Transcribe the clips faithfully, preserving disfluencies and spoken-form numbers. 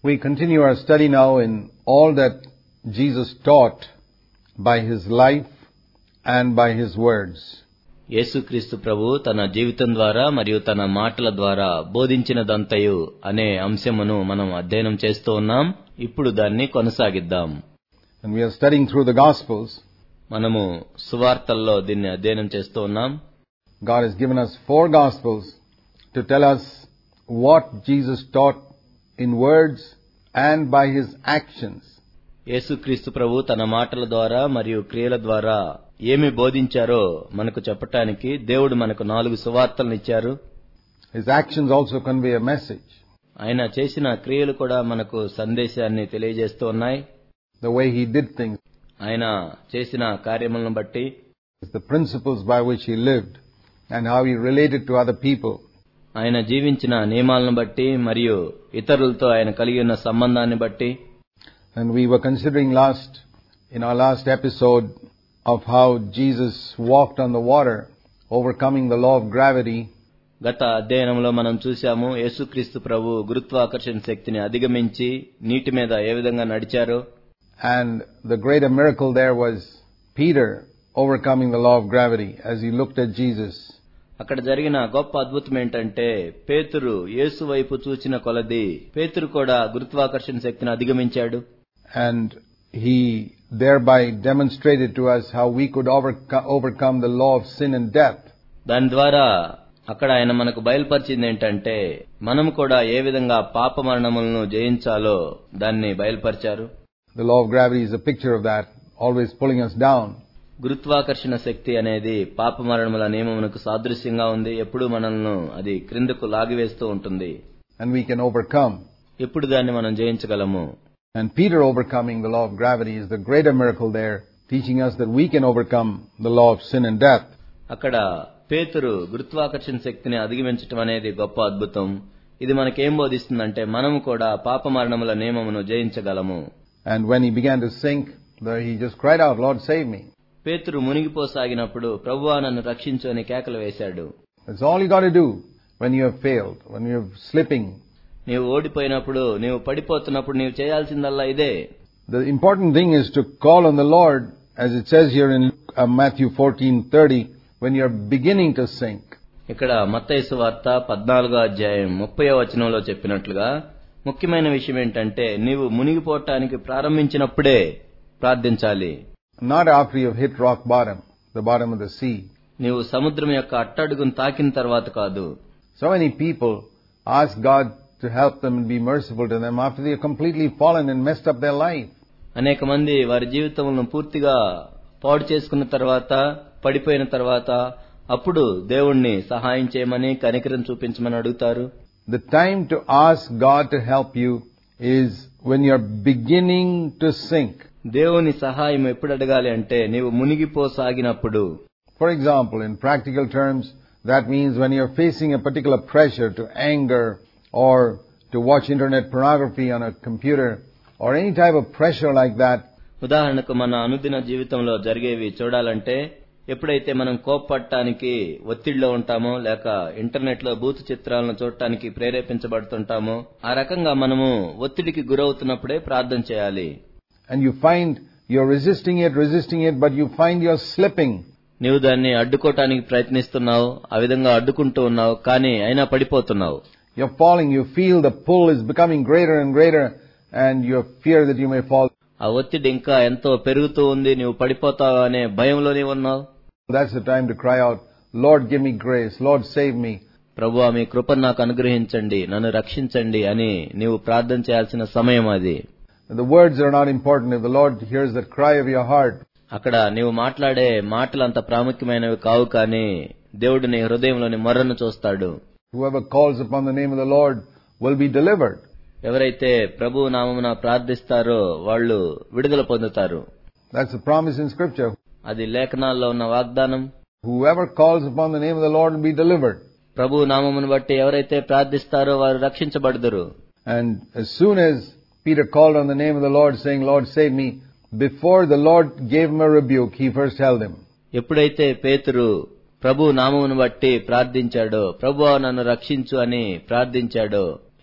We continue our study now in all that Jesus taught by his life and by his words. యేసుక్రీస్తు ప్రభు తన జీవితం ద్వారా మరియు తన మాటల ద్వారా బోధించినదంతయు అనే అంశమును మనం అధ్యయనం చేస్తూ ఉన్నాం. ఇప్పుడు దాన్ని కొనసాగిద్దాం. And we are studying through the Gospels. మనము సువార్తల్లో దీన్ని అధ్యయనం చేస్తూ ఉన్నాం. God has given us four Gospels to tell us what Jesus taught in words and by his actions. యేసుక్రీస్తు ప్రభు తన మాటల ద్వారా మరియు క్రియల ద్వారా ఏమి బోధించారో మనకు చెప్పటానికి దేవుడు మనకు నాలుగు సువార్తలను ఇచ్చారు. His actions also convey a message. ఆయన చేసిన క్రియలు కూడా మనకు సందేశాన్ని తెలియజేస్తూ ఉన్నాయి. The way he did things, ఆయన చేసిన కార్యములను బట్టి, the principles by which he lived and how he related to other people. ఆయన జీవించిన నియమాలను బట్టి మరియు ఇతరులతో ఆయన కలిగి ఉన్న సంబంధాన్ని బట్టి. And we were considering last, in our last episode, of how Jesus walked on the water, overcoming the law of gravity. గత అధ్యయనంలో మనం చూశాము యేసుక్రీస్తు ప్రభు గురుత్వాకర్షణ శక్తిని అధిగమించి నీటి మీద ఏ విధంగా నడిచారో. And the greater miracle there was Peter overcoming the law of gravity as he looked at Jesus. అక్కడ జరిగిన గొప్ప అద్భుతం ఏంటంటే పేతురు యేసు వైపు చూచిన కొలది పేతురు కూడా గురుత్వాకర్షణ శక్తిని అధిగమించాడు. And he thereby demonstrated to us how we could overco- overcome the law of sin and death. దాని ద్వారా అక్కడ ఆయన మనకు బయలుపరిచింది ఏంటంటే మనం కూడా ఏ విధంగా పాప మరణములను జయించాలో దాన్ని బయలుపరిచారు. The law of gravity is a picture of that, always pulling us down. గురుత్వాకర్షణ శక్తి అనేది పాప మరణముల నియమమునకు సాదృశ్యంగా ఉంది. ఎప్పుడు మనల్ని అది క్రిందకు లాగివేస్తూ ఉంటుంది. And we can overcome. ఎప్పుడు దాన్ని మనం జయించగలము. And Peter overcoming the law of gravity is the greater miracle there, teaching us that we can overcome the law of sin and death. అక్కడ పేతురు గురుత్వాకర్షణ శక్తిని అధిగమించటం అనేది గొప్ప అద్భుతం. ఇది మనకేం బోధిస్తుందంటే మనము కూడా పాప మరణముల నియమమును జయించగలము. And when he began to sink, he just cried out, Lord, save me. పేతురు మునిగిపోసాగినప్పుడు ప్రభువా నన్ను రక్షించు అని కేకలు వేశాడు. That's all you got to do when you have failed, when you're slipping. నీవు ఓడిపోయినప్పుడు, నీవు పడిపోతున్నప్పుడు నీవు చేయాల్సిందల్లా ఇదే. The important thing is to call on the Lord, as it says here in uh, Matthew fourteen thirty, when you're beginning to sink. ఇక్కడ మత్తయి సువార్త పద్నాలుగో అధ్యాయం ముప్పైవ వచనంలో చెప్పినట్లుగా ముఖ్యమైన విషయం ఏంటంటే నీవు మునిగిపోవటానికి ప్రారంభించినప్పుడే ప్రార్థించాలి. Not after you've hit rock bottom, the bottom of the sea. నీవు సముద్రం యొక్క అట్టడుగును తాకిన తర్వాత కాదు. So many people ask God to help them and be merciful to them after they have completely fallen and messed up their life. అనేక మంది వారి జీవితములను పూర్తిగా పాడు చేసుకున్న తర్వాత, పడిపోయిన తర్వాత అప్పుడు దేవుణ్ణి సహాయం చేయమని, కనికరం చూపించమని అడుగుతారు. The time to ask God to help you is when you're beginning to sink. దేవుని సహాయం ఎప్పుడు అడగాలి అంటే నీవు మునిగిపోసాగినప్పుడు. For example, in practical terms, that means when you're facing a particular pressure to anger or to watch internet pornography on a computer or any type of pressure like that. ఉదాహరణకు మన అనుదిన జీవితంలో జరిగేవి చూడాలంటే ఎప్పుడైతే మనం కోపపడటానికి ఒత్తిడిలో ఉంటామో లేక ఇంటర్నెట్ లో భూత చిత్రాలను చూడటానికి ప్రేరేపించబడుతుంటామో ఆ రకంగా మనము ఒత్తిడికి గురవుతున్నప్పుడే ప్రార్థన చేయాలి. And you find you're resisting it, resisting it, but you find you're slipping. నీవు దాన్ని అడ్డుకోవటానికి ప్రయత్నిస్తున్నావు, ఆ విధంగా అడ్డుకుంటూ ఉన్నావు, కానీ అయినా పడిపోతున్నావు. You're falling, you feel the pull is becoming greater and greater and you fear that you may fall. ఆ ఒత్తిడి ఇంకా ఎంతో పెరుగుతూ ఉంది, నీవు పడిపోతావు అనే భయంలో నీవు ఉన్నావు. That's the time to cry out, Lord, give me grace, Lord, save me. ప్రభువా మీ కృపను నాకు అనుగ్రహించండి, నన్ను రక్షించండి అని నీవు ప్రార్థన చేయాల్సిన సమయం అది. The words are not important if the Lord hears the cry of your heart. అక్కడ నీవు మాట్లాడే మాటలు అంత ప్రాముఖ్యమైనవి కావు, కానీ దేవుడు నీ హృదయంలోని మొర్రను చూస్తాడు. Whoever calls upon the name of the Lord will be delivered. ఎవరైతే ప్రభు నామమున ప్రార్థిస్తారో వాళ్ళు విడుదల పొందుతారు. That's the promise in Scripture. అది లేఖనాల్లో ఉన్న వాగ్దానం. Whoever calls upon the name of the Lord will be delivered. ప్రభు నామమును బట్టి ఎవరైతే ప్రార్థిస్తారో వారు రక్షించబడదురు. And as soon as Peter called on the name of the Lord saying, Lord, save me, before the Lord gave him a rebuke, he first held him. ఎప్పుడైతే పేతురు ప్రభు నామమును బట్టి ప్రార్థించాడో, ప్రభువా నన్ను రక్షించు అని ప్రార్థించాడో,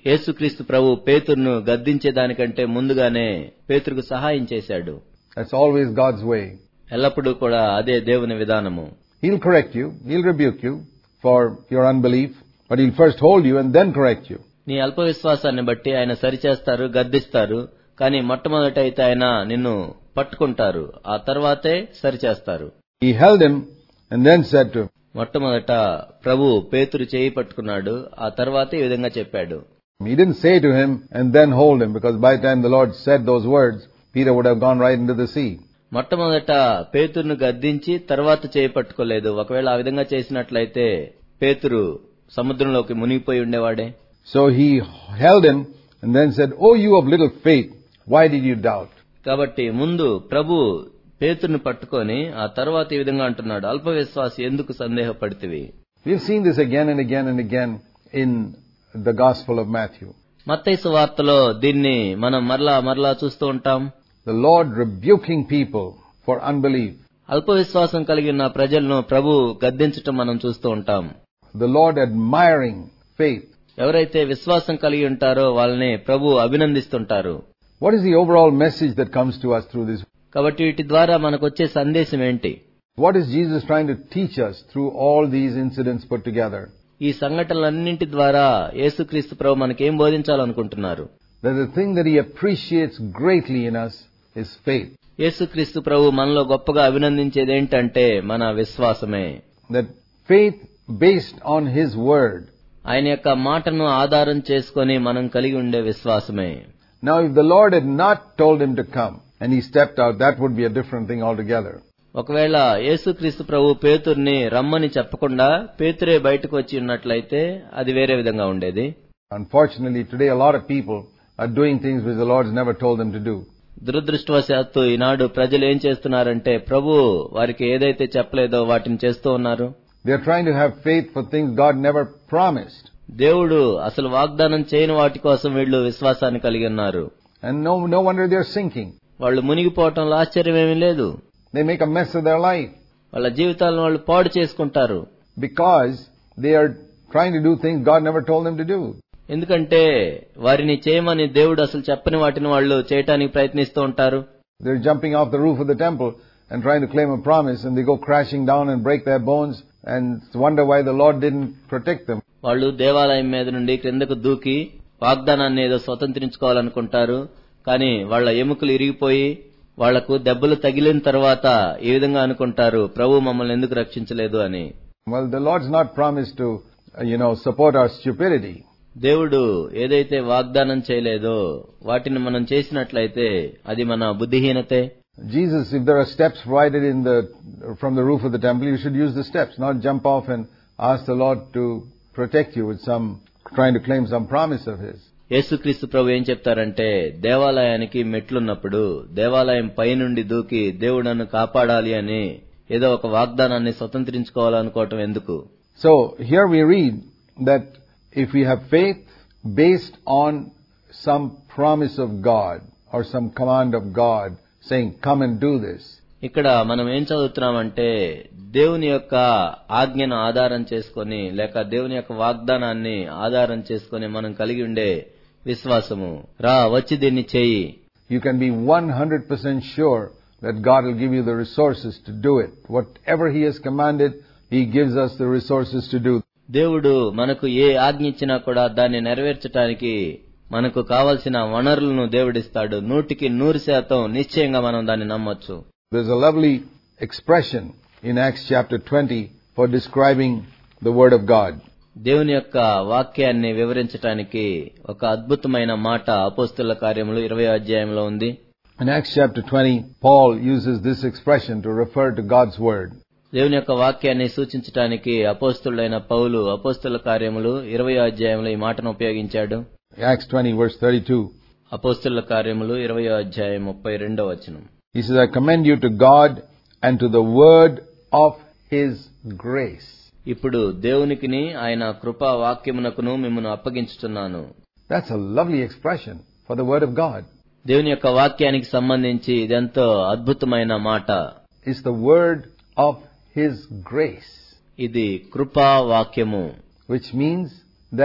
యేసుక్రీస్తు ప్రభు పేతురును గద్దించేదానికంటే ముందుగానే పేతురుకు సహాయం చేశాడు. That's always God's way. ఎల్లప్పుడూ కూడా అదే దేవుని విధానము. He'll correct you, he'll rebuke you for your unbelief, but he'll first hold you and then correct you. నీ అల్ప విశ్వాసాన్ని బట్టి ఆయన సరిచేస్తారు, గద్దిస్తారు. కానీ మొట్టమొదట అయితే ఆయన నిన్ను పట్టుకుంటారు, ఆ తర్వాతే సరిచేస్తారు. He held him and then said to him. మొట్టమొదట ప్రభు పేతురు చేయి పట్టుకున్నాడు, ఆ తర్వాత ఈ విధంగా చెప్పాడు. He didn't say to him and then hold him, because by the time the Lord said those words, Peter would have gone right into the sea. మొట్టమొదట పేతురును గద్దించి తర్వాత చేయి పట్టుకోలేదు. ఒకవేళ ఆ విధంగా చేసినట్లయితే పేతురు సముద్రంలోకి మునిగిపోయి ఉండేవాడే. So he held him and then said, "Oh, you of little faith, why did you doubt?" కాబట్టి ముందు ప్రభు పేతురును పట్టుకొని ఆ తర్వాత ఈ విధంగా అంటున్నాడు, అల్ప విశ్వాసి ఎందుకు సందేహపడితివి. We've seen this again and again and again in the Gospel of Matthew. మత్తయి సువార్తలో దీన్ని మనం మరలా మరలా చూస్తూ ఉంటాం. The Lord rebuking people for unbelief. అల్ప విశ్వాసం కలిగిన ప్రజలను ప్రభు గద్దించటం మనం చూస్తూ ఉంటాం. The Lord admiring faith. ఎవరైతే విశ్వాసం కలిగి ఉంటారో వాళ్ళని ప్రభు అభినందిస్తుంటారు. What is the overall message that comes to us through this? కాబట్టి వీటి ద్వారా మనకొచ్చే సందేశం ఏంటి? What is Jesus trying to teach us through all these incidents put together? ఈ సంఘటనలన్నింటి ద్వారా యేసుక్రీస్తు ప్రభు మనకేం బోధించాలనుకుంటున్నారు? That the thing that he appreciates greatly in us is faith. యేసుక్రీస్తు ప్రభు మనలో గొప్పగా అభినందించేది ఏంటంటే మన విశ్వాసమే. That faith based on his word. ఆయన యొక్క మాటను ఆధారం చేసుకొని మనం కలిగి ఉండే విశ్వాసమే. Now if the Lord had not told him to come and he stepped out, that would be a different thing altogether. ఒకవేళ యేసుక్రీస్తు ప్రభు పేతురుని రమ్మని చెప్పకుండా పేతురే బయటకు వచ్చి ఉన్నట్లయితే అది వేరే విధంగా ఉండేది. Unfortunately, today a lot of people are doing things which the Lord's never told them to do. దురదృష్టవశాత్తు ఈనాడు ప్రజలు ఏం చేస్తున్నారంటే ప్రభు వారికి ఏదైతే చెప్పలేదో వాటిని చేస్తూ ఉన్నారు. They are trying to have faith for things God never promised. దేవుడు అసలు వాగ్దానం చేయని వాటి కోసం వీళ్ళు విశ్వాసాన్ని కలిగి ఉన్నారు. And no no wonder they are sinking. వాళ్ళు మునిగిపోవటంలో ఆశ్చర్యమేమీ లేదు. They make a mess of their life. వాళ్ళ జీవితాలను వాళ్ళు పాడు చేసుకుంటారు. Because they are trying to do things God never told them to do. ఎందుకంటే వారిని చేయమని దేవుడు అసలు చెప్పని వాటిని వాళ్ళు చేయటానికి ప్రయత్నిస్తూ ఉంటారు. They're jumping off the roof of the temple and trying to claim a promise, and they go crashing down and break their bones and wonder why the Lord didn't protect them. వాళ్ళు దేవాలయం మీద నుండి క్రిందకు దూకి వాగ్దానాన్ని ఏదో స్వతంత్రించుకోవాలనుకుంటారు. కానీ వాళ్ళ ఎముకలు ఇరిగిపోయి వాళ్లకు దెబ్బలు తగిలిన తర్వాత ఈ విధంగా అనుకుంటారు, ప్రభు మమ్మల్ని ఎందుకు రక్షించలేదు అని. Well, the Lord's not promised to, you know, support our stupidity. దేవుడు ఏదైతే వాగ్దానం చేయలేదో వాటిని మనం చేసినట్లయితే అది మన బుద్ధిహీనతే. Jesus, if there are steps provided in the from the roof of the temple, you should use the steps, not jump off and ask the Lord to protect you with some trying to claim some promise of his. యేసుక్రీస్తు ప్రభు ఏం చెప్తారంటే దేవాలయానికి మెట్లున్నప్పుడు దేవాలయం పై నుండి దూకి దేవుడు నన్ను కాపాడాలి అని ఏదో ఒక వాగ్దానాన్ని స్వతంత్రించుకోవాలనుకోవటం ఎందుకు? So here we read that if we have faith based on some promise of God or some command of God saying come and do this. ఇక్కడ మనం ఏం చదువుతున్నామంటే దేవుని యొక్క ఆజ్ఞను ఆధారం చేసుకొని లేక దేవుని యొక్క వాగ్దానాన్ని ఆధారం చేసుకొని మనం కలిగి ఉండే విశ్వాసము, రా వచ్చి దీన్ని చేయి. You can be one hundred percent sure that God will give you the resources to do it. Whatever he has commanded, he gives us the resources to do. దేవుడు మనకు ఏ ఆజ్ఞ ఇచ్చినా కూడా దాన్ని నెరవేర్చడానికి మనకు కావలసిన వనరులను దేవుడిస్తాడు. నూటికి నూరు శాతం నిశ్చయంగా మనం దాన్ని నమ్మొచ్చు. There's a lovely expression in Acts chapter twenty for describing the word of God. దేవుని యొక్క వాక్యాన్ని వివరించడానికి ఒక అద్భుతమైన మాట అపోస్తలుల కార్యములు ఇరవై అధ్యాయంలో ఉంది. In Acts chapter twenty, Paul uses this expression to refer to God's word. దేవుని యొక్క వాక్యాన్ని సూచించడానికి అపోస్తలుడైన పౌలు అపోస్తలుల కార్యములు ఇరవై అధ్యాయంలో ఈ మాటను ఉపయోగించాడు. Acts twenty verse thirty-two. అపోస్తలుల కార్యములు ఇరవై అధ్యాయం ముప్పై రెండవ వచనం. He says, I commend you to God and to the word of his grace. ఇప్పుడు దేవునికిని ఆయన కృపా వాక్యమునకును మిమ్మును అప్పగించుచున్నాను. That's a lovely expression for the word of God. దేవుని యొక్క వాక్యానికి సంబంధించి ఇదెంతో అద్భుతమైన మాట. It's the word of his grace. ఇది కృపా వాక్యము. Which means that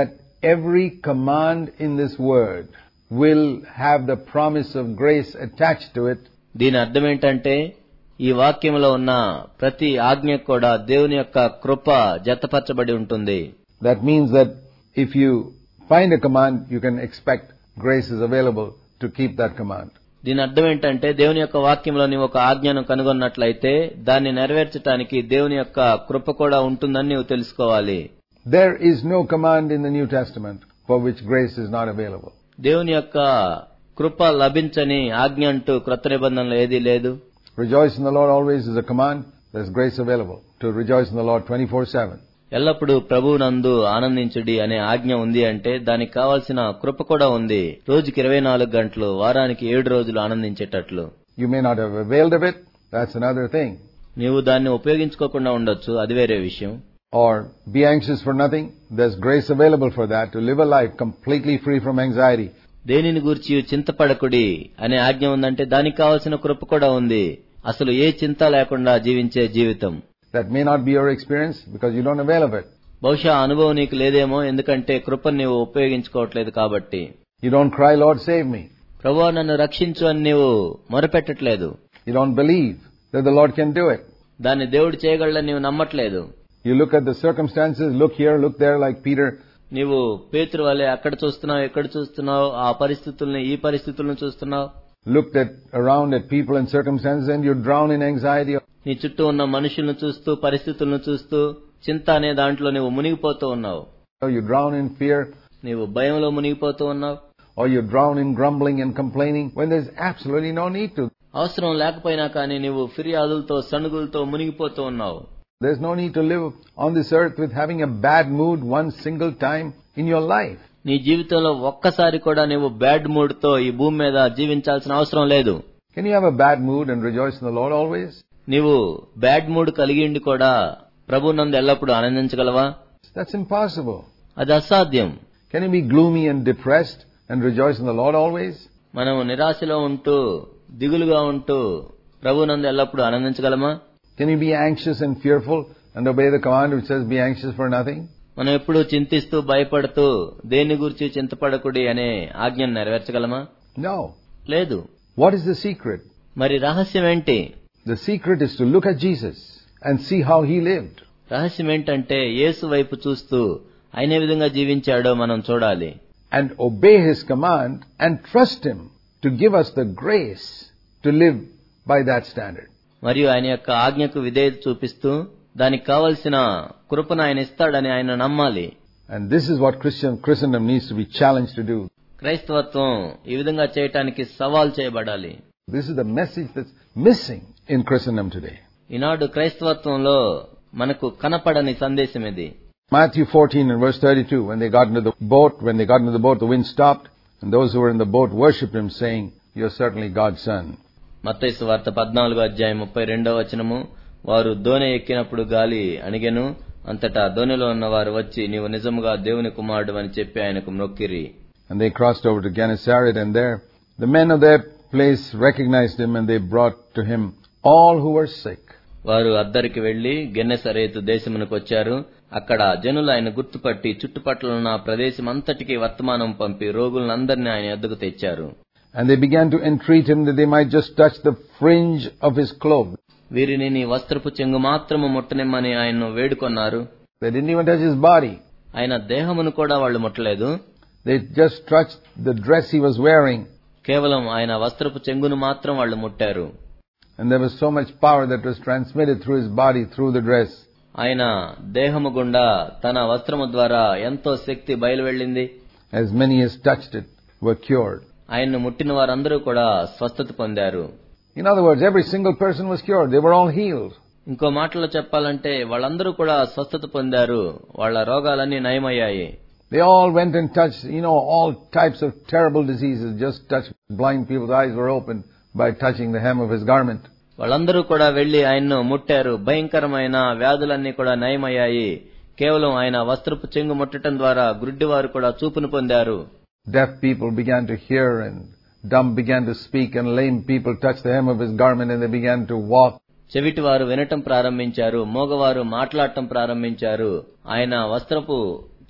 every command in this word will have the promise of grace attached to it. దీని అర్థం ఏంటంటే ఈ వాక్యంలో ఉన్న ప్రతి ఆజ్ఞ కూడా దేవుని యొక్క కృప జతపరచబడి ఉంటుంది. That means that if you find a command, you can expect grace is available to keep that command. దీని అర్థం ఏంటంటే దేవుని యొక్క వాక్యంలో నీవు ఒక ఆజ్ఞను కనుగొన్నట్లయితే దాన్ని నెరవేర్చడానికి దేవుని యొక్క కృప కూడా ఉంటుందని నీవు తెలుసుకోవాలి. There is no command in the New Testament for which grace is not available. దేవుని యొక్క కృప లభించని ఆజ్ఞ అంటూ క్రొత్త నిబంధనలో ఏదీ లేదు. Rejoice in the Lord always is a command. There's grace available to rejoice in the Lord twenty-four seven. ఎల్లప్పుడూ ప్రభువునందు ఆనందించుడి అనే ఆజ్ఞ ఉంది అంటే దానికి కావాల్సిన కృప కూడా ఉంది. రోజుకి ఇరవై నాలుగు గంటలు, వారానికి ఏడు రోజులు ఆనందించేటట్లు. You may not have availed of it. That's another thing. నీవు దాన్ని ఉపయోగించుకోకుండా ఉండొచ్చు, అది వేరే విషయం. Or be anxious for nothing. There's grace available for that, to live a life completely free from anxiety. దేనిని గూర్చి చింతపడకుడి అనే ఆజ్ఞ ఉందంటే దానికి కావాల్సిన కృప కూడా ఉంది. అసలు ఏ చింత లేకుండా జీవించే జీవితం. That may not be your experience because you don't avail of it. బహుశా అనుభవం నీకు లేదేమో, ఎందుకంటే కృపను నీవు ఉపయోగించుకోవట్లేదు కాబట్టి. You don't cry, Lord, save me. ప్రభువా నన్ను రక్షించు అని నీవు మొరపెట్టట్లేదు. You don't believe that the Lord can do it. దాన్ని దేవుడు చేయగలడని నీవు నమ్మట్లేదు. You look at the circumstances, look here, look there, like Peter. నీవు పేతురు వలె అక్కడ చూస్తున్నావు, ఎక్కడ చూస్తున్నావు, ఆ పరిస్థితుల్ని ఈ పరిస్థితులను చూస్తున్నావు. Looked at around at people and circumstances and you drown in anxiety. నీ చుట్టూ ఉన్న మనుషులను చూస్తూ పరిస్థితులను చూస్తూ చింత అనే దాంట్లో నీవు మునిగిపోతూ ఉన్నావు. Or you drown in fear. నీవు భయంలో మునిగిపోతూ ఉన్నావు. Or you drown in grumbling and complaining when there's absolutely no need to. అవసరం లేకపోయినా కానీ నీవు ఫిర్యాదులతో సణుగులతో మునిగిపోతూ ఉన్నావు. There's no need to live on this earth with having a bad mood one single time in your life. నీ జీవితంలో ఒక్కసారి కూడా నీవు బ్యాడ్ మూడ్ తో ఈ భూమి మీద జీవించాల్సిన అవసరం లేదు. Can you have a bad mood and rejoice in the Lord always? నీవు బ్యాడ్ మూడ్ కలిగి ఉండి కూడా ప్రభువునందు ఎల్లప్పుడూ ఆనందించగలవా? That's impossible. అది అసాధ్యం. Can you be gloomy and depressed and rejoice in the Lord always? మనం నిరాశలో ఉంటూ దిగులుగా ఉంటూ ప్రభువునందు ఎల్లప్పుడూ ఆనందించగలమా? Can you be anxious and fearful and obey the command which says be anxious for nothing? మనం ఎప్పుడూ చింతిస్తూ భయపడుతూ దేని గురించి చింతపడకుడి అనే ఆజ్ఞను నెరవేర్చగలమా? No. లేదు. What is the secret? మరి రహస్యం ఏంటి? The secret is to look at Jesus and see how he lived. రహస్యం ఏంటంటే యేసు వైపు చూస్తూ ఆయన ఏ విధంగా జీవించాడో మనం చూడాలి. And obey his command and trust him to give us the grace to live by that standard. మరియు ఆయన యొక్క ఆజ్ఞకు విధేయత చూపిస్తూ దానికి కావలసిన కృపను ఆయన ఇస్తాడని ఆయన నమ్మాలి. And this is what Christian Christendom needs to be challenged to do. క్రైస్తవత్వం ఈ విధంగా చేయడానికి సవాల్ చేయబడాలి. This is the message that's missing in Christendom today. ఈనాడు క్రైస్తవత్వంలో మనకు కనపడని సందేశం ఇది. Matthew fourteen and verse thirty-two, when they got into the boat, when they got into the boat, the wind stopped, and those who were in the boat worshipped him, saying, "You are certainly God's son." మత్తయి సువార్త పద్నాలుగో అధ్యాయం ముప్పై రెండవ వచనము, వారు దోణి ఎక్కినప్పుడు గాలి అణిగెను, అంతటా దోణిలో ఉన్న వారు వచ్చి నీవు నిజముగా దేవుని కుమారుడు అని చెప్పి ఆయనకు మ్రొక్కిరి. And they crossed over to Gennesaret, and there the men of that place recognized him, and they brought to him all who were sick. వారు అద్దరికి వెళ్లి గెన్నెసరేతు దేశమునకు వచ్చారు. అక్కడ జనులు ఆయన గుర్తుపట్టి చుట్టుపట్ల ఉన్న ప్రదేశం అంతటికీ వర్తమానం పంపి రోగులందరినీ ఆయన ఎద్దుకు తెచ్చారు. And they began to entreat him that they might just touch the fringe of his cloak. వీరిని నీ వస్త్రపు చెంగు మాత్రము ముట్టనిమ్మని ఆయన్ను వేడుకొన్నారు. They didn't even touch his body. ఆయన దేహమును కూడా వాళ్ళు ముట్టలేదు. They just touched the dress he was wearing. కేవలం ఆయన వస్త్రపు చెంగును మాత్రం వాళ్ళు ముట్టారు. And there was so much power that was transmitted through his body, through the dress. ఆయన దేహము గుండా తన వస్త్రము ద్వారా ఎంతో శక్తి బయలువెళ్ళింది. As many as touched it were cured. ఆయన్ను ముట్టిన వారందరూ కూడా స్వస్థత పొందారు. In other words, every single person was cured. They were all healed. ఇంకో మాటలో చెప్పాలంటే వాళ్ళందరూ కూడా స్వస్థత పొందారు. వాళ్ళ రోగాలన్నీ నయమయ్యాయి. They all went and touched, you know, all types of terrible diseases. Just touched. Blind people's eyes were opened by touching the hem of his garment. వాళ్ళందరూ కూడా వెళ్లి ఆయన్ను ముట్టారు. భయంకరమైన వ్యాధులన్నీ కూడా నయమయ్యాయి. కేవలం ఆయన వస్త్రపు చెంగు ముట్టడం ద్వారా గుడ్డివారు కూడా చూపును పొందారు. Deaf people began to hear, and dumb began to speak, and lame people touched the hem of his garment and they began to walk. చెవిటివారు వినటం ప్రారంభించారు, మోగవారు మాట్లాడటం ప్రారంభించారు. ఆయన వస్త్రపు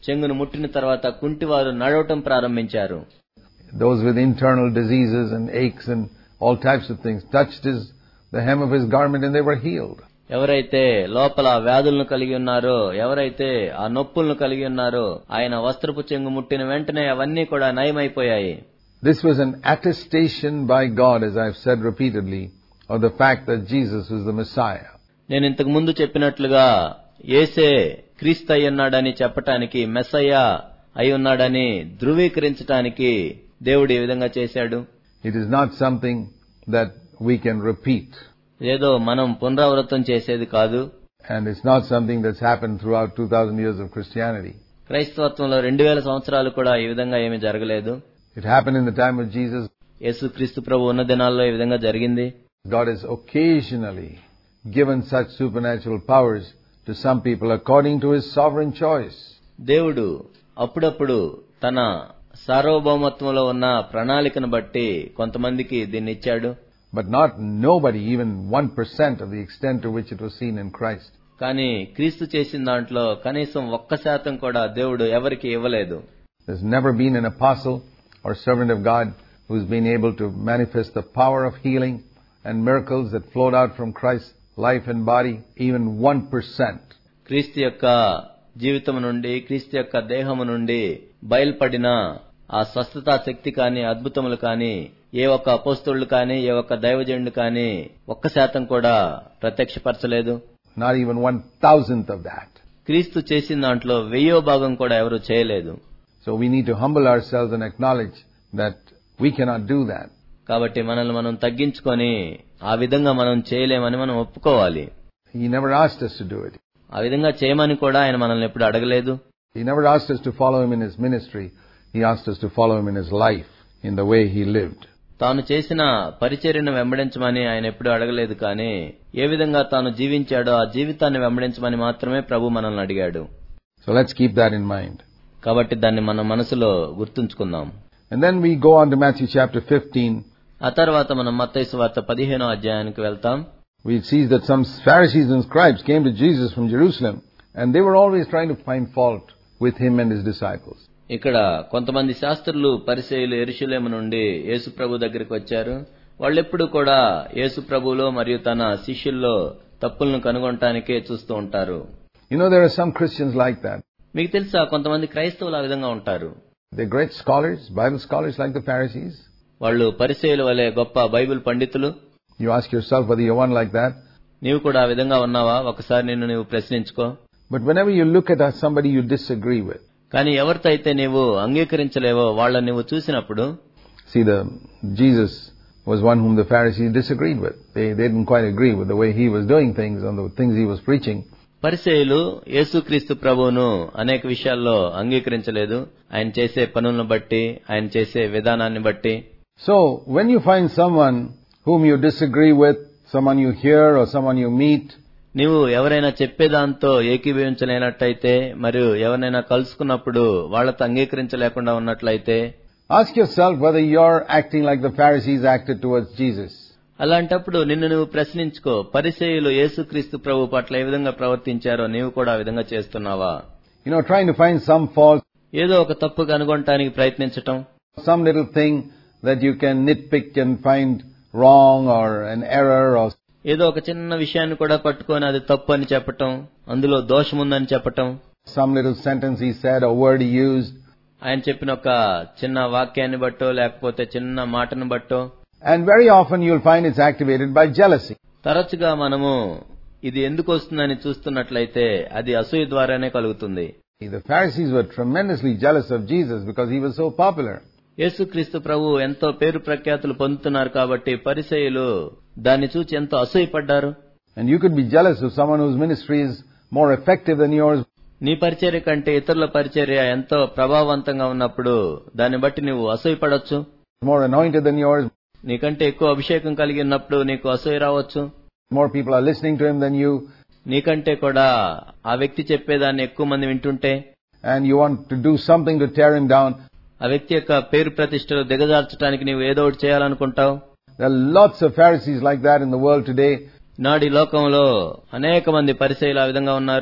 చెంగును ముట్టిన తర్వాత కుంటివారు నడవటం ప్రారంభించారు. Those with internal diseases and aches and all types of things touched his, the hem of his garment and they were healed. ఎవరైతే లోపల వ్యాధులను కలిగి ఉన్నారో, ఎవరైతే ఆ నొప్పులను కలిగి ఉన్నారో, ఆయన వస్త్రపు చెంగు ముట్టిన వెంటనే అవన్నీ కూడా నయమైపోయాయి. This was an attestation by God, as I've said repeatedly, of the fact that Jesus was the Messiah. నేను ఇంతకు ముందు చెప్పినట్లుగా యేసే క్రీస్తు అయి ఉన్నాడని చెప్పటానికి, మెస్సయ్య అయి ఉన్నాడని ధృవీకరించటానికి దేవుడు ఈ విధంగా చేశాడు. It is not something that we can repeat. ఏదో మనం పునరావృతం చేసేది కాదు. And it's not something that's happened throughout two thousand years of Christianity. క్రైస్తవత్వంలో రెండు వేల సంవత్సరాలు కూడా ఈ విధంగా ఏమీ జరగలేదు. It happened in the time of Jesus. యేసు క్రీస్తు ప్రభు ఉన్న దినాల్లో ఈ విధంగా జరిగింది. God has occasionally given such supernatural powers to some people according to his sovereign choice. దేవుడు అప్పుడప్పుడు తన సార్వభౌమత్వంలో ఉన్న ప్రణాళికను బట్టి కొంతమందికి దీన్ని ఇచ్చాడు. But not nobody, even one percent of the extent to which it was seen in Christ. కానీ క్రీస్తు చేసిన దాంట్లో కనీసం ఒక్క శాతం కూడా దేవుడు ఎవరికి ఇవ్వలేదు. There's never been an apostle or servant of God who's been able to manifest the power of healing and miracles that flowed out from Christ's life and body, even one percent. క్రీస్తు యొక్క జీవితం నుండి, క్రీస్తు యొక్క దేహము నుండి బయల్పడిన ఆ స్వస్థతా శక్తి కానీ, అద్భుతములు కానీ ఏ ఒక్క అపోస్తలుడు కానీ, ఏ ఒక్క దైవజనుడు కానీ ఒక్క శాతం కూడా ప్రత్యక్షపరచలేదు. Not even one thousandth of that. క్రీస్తు చేసిన దాంట్లో వెయ్యో భాగం కూడా ఎవరు చేయలేదు. So we need to humble ourselves and acknowledge that we cannot do that. కాబట్టి మనల్ని మనం తగ్గించుకొని ఆ విధంగా మనం చేయలేమని మనం ఒప్పుకోవాలి. He never asked us to do it. ఆ విధంగా చేయమని కూడా ఆయన మనల్ని ఎప్పుడు అడగలేదు. He never asked us to follow him in his ministry. He asked us to follow him in his life, in the way he lived. తాను చేసిన పరిచర్యను వెంబడించమని ఆయన ఎప్పుడు అడగలేదు, కానీ ఏ విధంగా తాను జీవించాడో ఆ జీవితాన్ని వెంబడించమని మాత్రమే ప్రభు మనల్ని అడిగాడు. So let's keep that in mind. కాబట్టి దాన్ని మన మనసులో గుర్తుంచుకుందాం. And then we go on to Matthew chapter fifteen. ఆ తర్వాత మనం మత్తయి సువార్త పదిహేనో అధ్యాయానికి వెళ్తాం. We see that some Pharisees and scribes came to Jesus from Jerusalem, and they were always trying to find fault with him and his disciples. ఇక్కడ కొంతమంది శాస్త్రులు, పరిసయ్యులు యెరూషలేము నుండి యేసు ప్రభు దగ్గరికి వచ్చారు. వాళ్ళెప్పుడు కూడా యేసు ప్రభులో మరియు తన శిష్యుల్లో తప్పులను కనుగొనటానికే చూస్తూ ఉంటారు. You know, there are some Christians like that. మీకు తెలుసా, కొంతమంది క్రైస్తవులు ఆ విధంగా ఉంటారు. They're great scholars, Bible scholars like the Pharisees. వాళ్ళు పరిసయ్యుల వలె గొప్ప బైబిల్ పండితులు. You ask yourself whether you're one like that. నీవు కూడా ఆ విధంగా ఉన్నావా? ఒకసారి నిన్ను నీవు ప్రశ్నించుకో. But whenever you look at somebody you disagree with. కానీ ఎవరితో అయితే నీవు అంగీకరించలేవో వాళ్ళని నువ్వు చూసినప్పుడు, see, the Jesus was one whom the Pharisees disagreed with. They, they didn't quite agree with the way he was doing things and the things he was preaching. పరిసయ్యులు యేసుక్రీస్తు ప్రభువును అనేక విషయాల్లో అంగీకరించలేదు, ఆయన చేసే పనులను బట్టి, ఆయన చేసే విధానాన్ని బట్టి. So when you find someone whom you disagree with, someone you hear or someone you meet, నీవు ఎవరైనా చెప్పేదాంతో ఏకీభవించలేనట్టయితే, మరియు ఎవరైనా కలుసుకున్నప్పుడు వాళ్లతో అంగీకరించలేకుండా ఉన్నట్లయితే, ask yourself whether you're acting like the Pharisees acted towards Jesus. అలాంటప్పుడు నిన్ను నువ్వు ప్రశ్నించుకో, పరిసయ్యులు యేసుక్రీస్తు ప్రభు పట్ల ఏ విధంగా ప్రవర్తించారో నీవు కూడా ఆ విధంగా చేస్తున్నావా? You know, trying to find some fault, ఏదో ఒక తప్పు కనుగొనటానికి ప్రయత్నించటం, some little thing that you can nitpick and find wrong or an error, or ఏదో ఒక చిన్న విషయాన్ని కూడా పట్టుకొని అది తప్పు అని చెప్పటం, అందులో దోషముందని చెప్పటం, some little sentence he said or word he used, ఆయన చెప్పిన ఒక చిన్న వాక్యాన్ని బట్టో లేకపోతే చిన్న మాటను బట్టో. and very often you'll find it's activated by jealousy. తరచుగా మనము ఇది ఎందుకు వస్తుందని చూస్తున్నట్లయితే అది అసూయ ద్వారానే కలుగుతుంది. The Pharisees were tremendously jealous of Jesus because he was so popular. యేసుక్రీస్తు ప్రభు ఎంతో పేరు ప్రఖ్యాతులు పొందుతున్నారు కాబట్టి పరిసయ్యులు దాన్ని చూచి ఎంతో అసూయపడ్డారు. And you could be jealous of someone whose ministry is more effective than yours. నీ పరిచర్య కంటే ఇతరుల పరిచర్య ఎంతో ప్రభావవంతంగా ఉన్నప్పుడు దాన్ని బట్టి నువ్వు అసూయపడొచ్చు. More anointed than yours. నీకంటే ఎక్కువ అభిషేకం కలిగి ఉన్నప్పుడు నీకు అసూయ రావచ్చు. More people are listening to him than you. నీకంటే కూడా ఆ వ్యక్తి చెప్పేదాన్ని ఎక్కువ మంది వింటుంటే, and you want to do something to tear him down. ఆ వ్యక్తి యొక్క పేరు ప్రతిష్టలు దిగజార్చడానికి నీవు ఏదో ఒకటి చేయాలనుకుంటావు. There are lots of Pharisees like that in the world today. నాడి లోకంలో అనేక మంది పరిసయ్యులు ఆ విధంగా ఉన్నారు.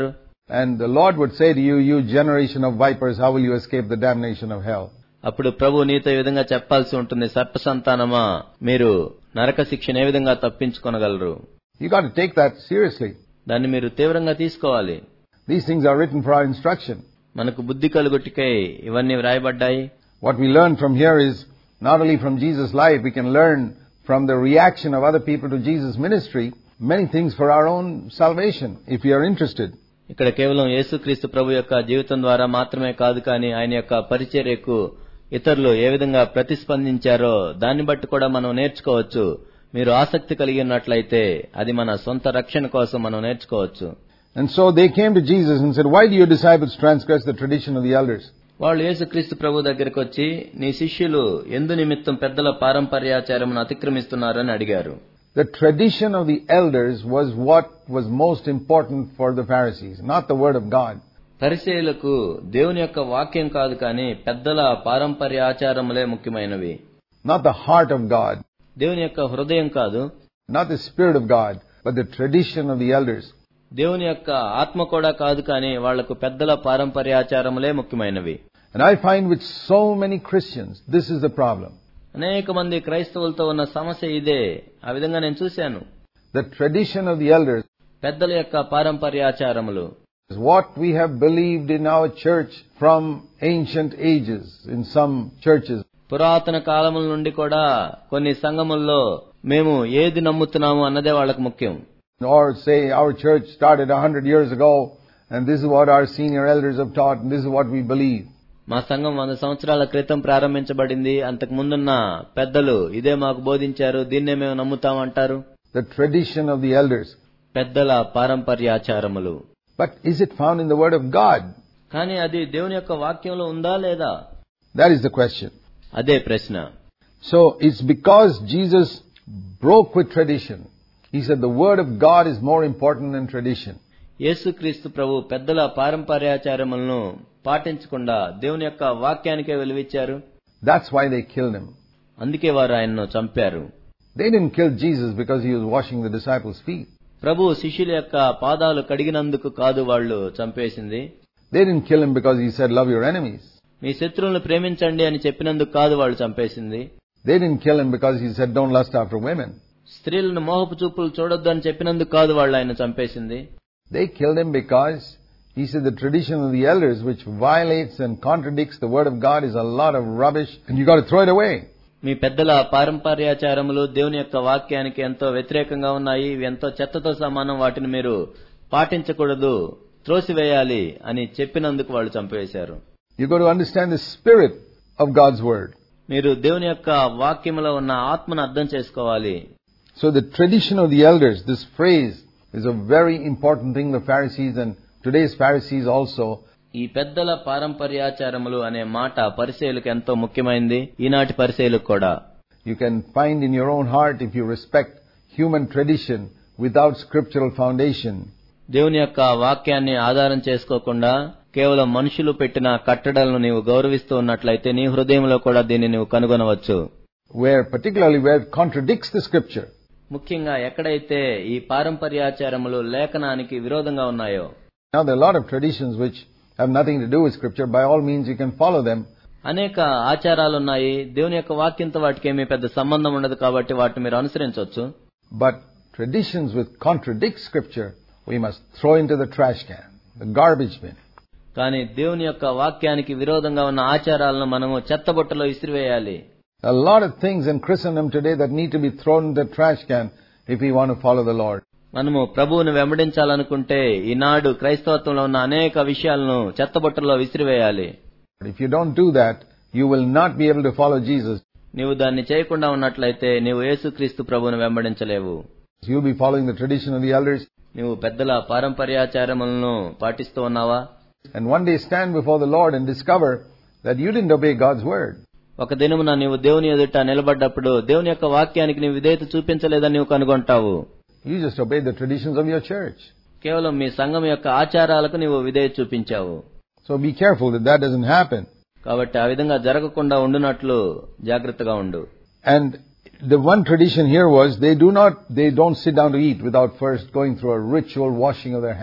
And the Lord would say to you, you generation of vipers, how will you escape the damnation of hell? అప్పుడు ప్రభు నీతో ఈ విధంగా చెప్పాల్సి ఉంటుంది, సర్ప సంతానమా, మీరు నరక శిక్షను ఏ విధంగా తప్పించుకొనగలరు? You got to take that seriously. దాన్ని మీరు తీవ్రంగా తీసుకోవాలి. These things are written for our instruction. మనకు బుద్ధి కలుగుటకై ఇవన్నీ వ్రాయబడ్డాయి. What we learn from here is not only from Jesus' life, we can learn from the reaction of other people to Jesus' ministry many things for our own salvation, if we are interested. ఇక్కడ కేవలం యేసుక్రీస్తు ప్రభు యొక్క జీవితం ద్వారా మాత్రమే కాదు, కానీ ఆయన యొక్క పరిచర్యకు ఇతరులు ఏ విధంగా ప్రతిస్పందించారో దాన్ని బట్టి కూడా మనం నేర్చుకోవచ్చు. మీరు ఆసక్తి కలిగి ఉన్నట్లయితే అది మన సొంత రక్షణ కోసం మనం నేర్చుకోవచ్చు. And so they came to Jesus and said, why do your disciples transgress the tradition of the elders? వాళ్ళు యేసుక్రీస్తు ప్రభు దగ్గరికి వచ్చి, నీ శిష్యులు ఎందు నిమిత్తం పెద్దల పారంపర్యాచారమును అతిక్రమిస్తున్నారని అడిగారు. The tradition of the elders was what was most important for the Pharisees, not the word of God. పరిసయ్యులకు దేవుని యొక్క వాక్యం కాదు, కానీ పెద్దల పారంపర్య ఆచారములే ముఖ్యమైనవి. Not the heart of God. దేవుని యొక్క హృదయం కాదు. Not the spirit of God, but the tradition of the elders. దేవుని యొక్క ఆత్మ కూడా కాదు, కానీ వాళ్లకు పెద్దల పారంపర్యాచారములే ముఖ్యమైనవి. And I find with so many Christians, this is the problem. అనేక మంది క్రైస్తవులతో ఉన్న సమస్య ఇదే. ఆ విధంగా నేను చూశాను. The tradition of the elders, పెద్దల యొక్క పారంపర్యాచారములు, is what we have believed in our church from ancient ages, in some churches. పురాతన కాలముల నుండి కూడా కొన్ని సంఘముల్లో మేము ఏది నమ్ముతున్నాము అన్నదే వాళ్ళకు ముఖ్యం. Or say our church started a hundred years ago, and this is what our senior elders have taught, and this is what we believe. మా సంఘం వంద సంవత్సరాల క్రితం ప్రారంభించబడింది, అంతకు ముందున్న పెద్దలు ఇదే మాకు బోధించారు, దీన్నే మేము నమ్ముతామంటారు. The tradition of the elders. పెద్దల పారంపర్యాచారములు. But is it found in the word of God? కానీ అది దేవుని యొక్క వాక్యంలో ఉందా లేదా? That is the question. అదే ప్రశ్న. So it's because Jesus broke with tradition. He said the word of God is more important than tradition. యేసుక్రీస్తు ప్రభు పెద్దల పారంపర్యాచారములను పాటించకుండా దేవుని యొక్క వాక్యానికే విలువిచ్చారు. That's why they killed him. అందుకే వారు ఆయన్ను చంపారు. They didn't kill Jesus because he was washing the disciples' feet. ప్రభు శిష్యుల యొక్క పాదాలు కడిగినందుకు కాదు వాళ్ళు చంపేసింది. They didn't kill him because he said love your enemies. మీ శత్రువులను ప్రేమించండి అని చెప్పినందుకు కాదు వాళ్ళు చంపేసింది. They didn't kill him because he said don't lust after women. స్త్రీలను మోహపు చూపులు చూడొద్దు అని చెప్పినందుకు కాదు వాళ్ళు ఆయన చంపేసింది. They killed him because he said the tradition of the elders, which violates and contradicts the word of God, is a lot of rubbish and you got to throw it away. మీ పెద్దల పారంపర్యాచారములు దేవుని యొక్క వాక్యానికి ఎంతో వ్యతిరేకంగా ఉన్నాయి, ఇవి ఎంతో చెత్తతో సమానం, వాటిని మీరు పాటించకూడదు, త్రోసివేయాలి అని చెప్పినందుకు వాళ్ళు చంపేశారు. You got to understand the spirit of God's word. మీరు దేవుని యొక్క వాక్యములో ఉన్న ఆత్మను అర్థం చేసుకోవాలి. So the tradition of the elders, this phrase is a very important thing. The Pharisees and today's Pharisees also. ఈ పెద్దల పారంపర్యాచారములు అనే మాట పరిసయ్యులకు ఎంతో ముఖ్యమైనది, ఈనాటి పరిసయ్యులకు కూడా. You can find in your own heart, if you respect human tradition without scriptural foundation. దేవుని యొక్క వాక్యాన్ని ఆధారం చేసుకోకుండా కేవలం మనుషులు పెట్టిన కట్టడలను నీవు గౌరవిస్తూ ఉన్నట్లయితే నీ హృదయంలో కూడా దీన్ని నీవు కనుగొనవచ్చు. Where particularly where it contradicts the scripture. ముఖ్యంగా ఎక్కడైతే ఈ పారంపర్యాచారములు లేఖనానికి విరోధంగా ఉన్నాయో. Now there are a lot of traditions which have nothing to do with scripture. By all means you can follow them. అనేక ఆచారాలు ఉన్నాయి, దేవుని యొక్క వాక్యంతో వాటికి ఏమీ పెద్ద సంబంధం ఉండదు, కాబట్టి వాటిని మీరు అనుసరించవచ్చు. But traditions which contradict scripture, we must throw into the trash can, the garbage bin. కానీ దేవుని యొక్క వాక్యానికి విరోధంగా ఉన్న ఆచారాలను మనము చెత్తబుట్టలో విసిరివేయాలి. A lot of things in Christendom today that need to be thrown in the trash can if we want to follow the Lord. మనము ప్రభువును వెంబడించాలనుకుంటే ఈనాడు క్రైస్తవత్వంలో ఉన్న అనేక విషయాలను చెత్తబుట్టలో విసిరివేయాలి. If you don't do that, you will not be able to follow Jesus. నీవు దాన్ని చేయకుండా ఉన్నట్లయితే నీవు యేసుక్రీస్తు ప్రభువును వెంబడించలేవు. You will be following the tradition of the elders. నీవు పెద్దల పారంపర్యాచారములను పాటిస్తూ ఉన్నావా? And one day stand before the Lord and discover that you didn't obey God's word. ఒక దినమున నీవు దేవుని ఎదుట నిలబడ్డప్పుడు దేవుని యొక్క వాక్యానికి నీవు విధేయత చూపించలేదని నీవు కనుగొంటావు. You just obeyed the traditions of your church. కేవలం మీ సంఘం యొక్క ఆచారాలకు నీవు విధేయత చూపించావు. So be careful that that doesn't happen. కాబట్టి ఆ విధంగా జరగకుండా ఉండునట్లు జాగ్రత్తగా ఉండు. And the one tradition here was they do not, they don't sit down to eat without first going through a ritual washing of their hands.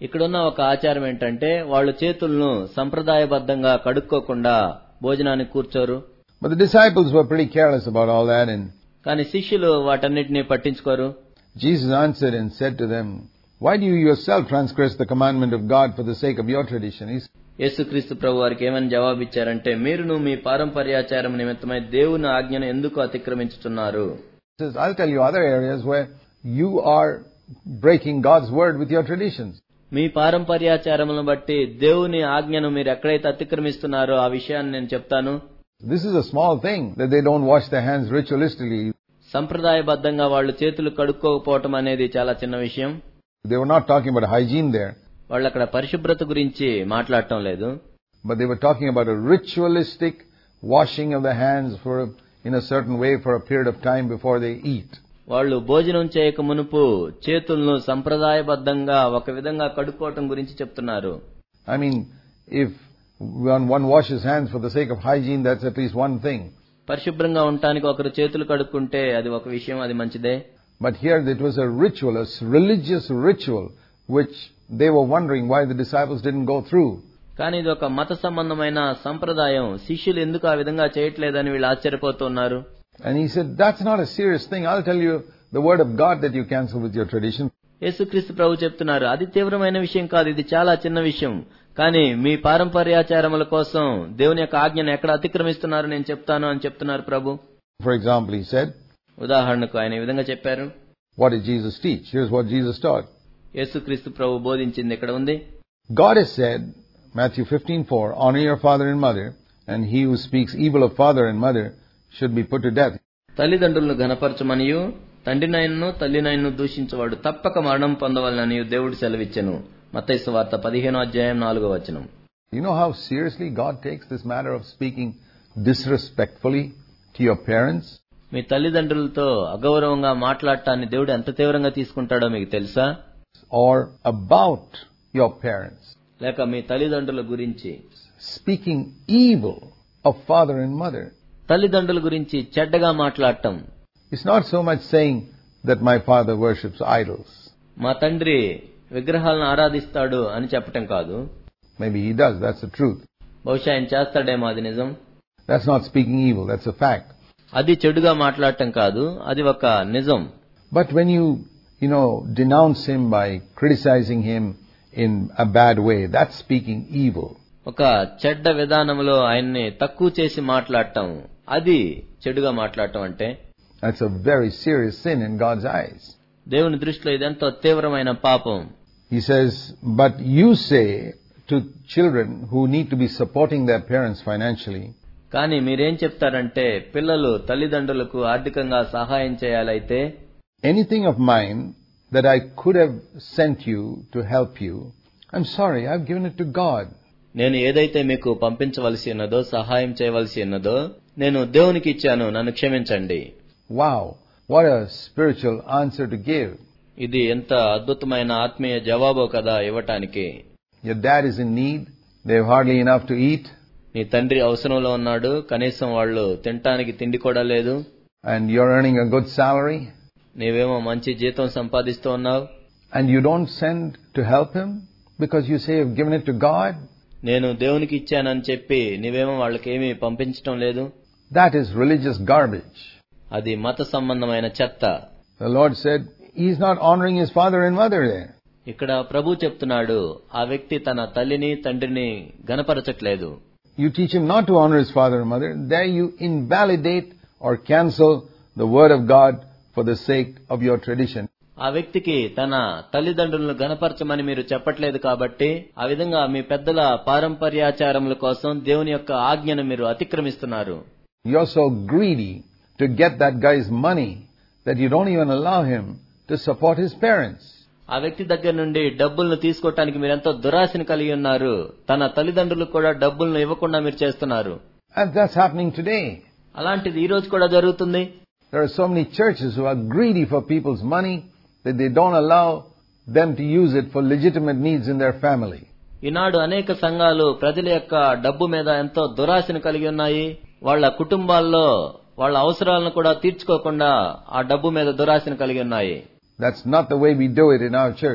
ఇక్కడున్న ఒక ఆచారం ఏంటంటే వాళ్ళు చేతులను సంప్రదాయబద్ధంగా కడుక్కోకుండా భోజనానికి కూర్చోరు. But the disciples were pretty careless about all that, and కానీ శిష్యులు వాటన్నిటిని పట్టించుకోరు. Jesus answered and said to them, "Why do you yourself transgress the commandment of God for the sake of your tradition?" He యేసుక్రీస్తు ప్రభు వారికి ఏమని జవాబిచ్చారంటే, మీరును మీ పారంపర్యాచారం నిమిత్తమై దేవుని ఆజ్ఞను ఎందుకు అతిక్రమించుతున్నారు? says, I'll tell you other areas where you are breaking God's word with your traditions. మీ పారంపర్యాచారములను బట్టి దేవుని ఆజ్ఞను మీరు ఎక్కడైతే అతిక్రమిస్తున్నారో ఆ విషయాన్ని నేను చెప్తాను. This is a small thing that they don't wash their hands ritualistically. సంప్రదాయబద్ధంగా వాళ్ళు చేతులు కడుక్కోకపోవటం అనేది చాలా చిన్న విషయం. They were not talking about hygiene there. వాళ్ళు అక్కడ పరిశుభ్రత గురించి మాట్లాడటం లేదు. But they were talking about a ritualistic washing of the hands for in a certain way for a period of time before they eat. వాళ్ళు భోజనం చేయక మునుపు చేతులను సంప్రదాయబద్ధంగా ఒక విధంగా కడుక్కోవటం గురించి చెప్తున్నారు. I mean, if one, one washes hands for the sake of hygiene, that's at least one thing. పరిశుభ్రంగా ఉండటానికి ఒకరు చేతులు కడుక్కుంటే అది ఒక విషయం, అది మంచిదే. But here it was a ritual, a religious ritual, which they were wondering why the disciples didn't go through. కానీ ఇది ఒక మత సంబంధమైన సంప్రదాయం, శిష్యులు ఎందుకు ఆ విధంగా చేయట్లేదని వీళ్ళు ఆశ్చర్యపోతున్నారు. And he said, that's not a serious thing. I'll tell you the word of God that you cancel with your tradition. యేసుక్రీస్తు ప్రభు చెప్తున్నారు, అది తీవ్రమైన విషయం కాదు, ఇది చాలా చిన్న విషయం. కానీ మీ పారంపర్యాచారముల కోసం దేవుని యొక్క ఆజ్ఞను ఎక్కడ అతిక్రమిస్తున్నారు నేను చెప్తాను అని చెప్తున్నారు ప్రభు. For example, he said, ఉదాహరణకు ఆయన ఈ విధంగా చెప్పారు. What did Jesus teach? Here's what Jesus taught. యేసుక్రీస్తు ప్రభు బోధించింది ఇక్కడ ఉంది. God has said, Matthew fifteen four, honor your father and mother, and he who speaks evil of father and mother should be put to death. తల్లిదండ్రులను ఘనపరచమనియు తండ్రినైనను తల్లినైనను దూషించేవాడు తప్పక మరణం పొందవలనని దేవుడు సెలవిచ్చెను. మత్తయి సువార్త పదిహేనో అధ్యాయం నాలుగో వచనం. You know how seriously God takes this matter of speaking disrespectfully to your parents? మీ తల్లిదండ్రులతో అగౌరవంగా మాట్లాడటాన్ని దేవుడు ఎంత తీవ్రంగా తీసుకుంటాడో మీకు తెలుసా? Or about your parents. లేక మీ తల్లిదండ్రుల గురించి Speaking evil of father and mother. తల్లిదండ్రుల గురించి చెడ్డగా మాట్లాడటం. It's not so much saying that my father worships idols. మా తండ్రి విగ్రహాలను ఆరాధిస్తాడు అని చెప్పటం కాదు. Maybe he does, that's the truth. బహుశా ఆయన చేస్తాడేమో, అది నిజం. That's not speaking evil, that's a fact. అది చెడుగా మాట్లాడటం కాదు, అది ఒక నిజం. But when you, you know, denounce him by criticizing him in a bad way, that's speaking evil. ఒక చెడ్డ విధానంలో ఆయన్ని తక్కువ చేసి మాట్లాడటం, అది చెడుగా మాట్లాడటం అంటే. That's a very serious sin in God's eyes. దేవుని దృష్టిలో ఇదెంతో తీవ్రమైన పాపం. He says, but you say to children who need to be supporting their parents financially, కానీ మీరేం చెప్తారంటే పిల్లలు తల్లిదండ్రులకు ఆర్థికంగా సహాయం చేయాలైతే, anything of mine that I could have sent you to help you, I'm sorry, I've given it to God. నేను ఏదైతే మీకు పంపించవలసి ఉన్నదో, సహాయం చేయవలసి ఉన్నదో నేను దేవునికి ఇచ్చాను, నన్ను క్షమించండి. Wow, what a spiritual answer to give. ఇది ఎంత అద్భుతమైన ఆత్మీయ జవాబో కదా ఇవ్వటానికి. Your dad is in need, they have hardly enough to eat. నీ తండ్రి అవసరంలో ఉన్నాడు, కనీసం వాళ్ళు తినటానికి తిండి కూడా లేదు. And you're earning a good salary. నీవేమో మంచి జీతం సంపాదిస్తూ ఉన్నావు. And you don't send to help him because you say you've given it to God. నేను దేవునికి ఇచ్చానని చెప్పి నీవేమో వాళ్ళకేమీ పంపించటం లేదు. That is religious garbage. అది మత సంబంధమైన చెత్త. The Lord said he's not honoring his father and mother there. ఇక్కడ ప్రభు చెప్తున్నాడు, ఆ వ్యక్తి తన తల్లిని తండ్రిని గణపరచట్లేదు. You teach him not to honor his father and mother, there you invalidate or cancel the word of God for the sake of your tradition. ఆ వ్యక్తికి తన తల్లిదండ్రులను గణపరచమని మీరు చెప్పట్లేదు కాబట్టి ఆ విధంగా మీ పెద్దల పారంపర్యాచారముల కోసం దేవుని యొక్క ఆజ్ఞను మీరు అతిక్రమిస్తున్నారు. You're so greedy to get that guy's money that you don't even allow him to support his parents. ఆ వ్యక్తి దగ్గర నుండి డబ్బులను తీసుకోవటానికి మీరెంతో దురాశను కలిగి ఉన్నారు. తన తల్లిదండ్రులకు కూడా డబ్బులను ఇవ్వకుండా మీరు చేస్తున్నారు. And that's happening today. అలాంటిది ఈ రోజు కూడా జరుగుతుంది. There are so many churches who are greedy for people's money that they don't allow them to use it for legitimate needs in their family. ఈనాడు అనేక సంఘాలు ప్రజల యొక్క డబ్బు మీద ఎంతో దురాశను కలిగి ఉన్నాయి. వాళ్ళ కుటుంబాల్లో వాళ్ళ అవసరాలను కూడా తీర్చుకోకుండా ఆ డబ్బు మీద దురాశను కలిగి ఉన్నాయి. That's not the way we do it in our church.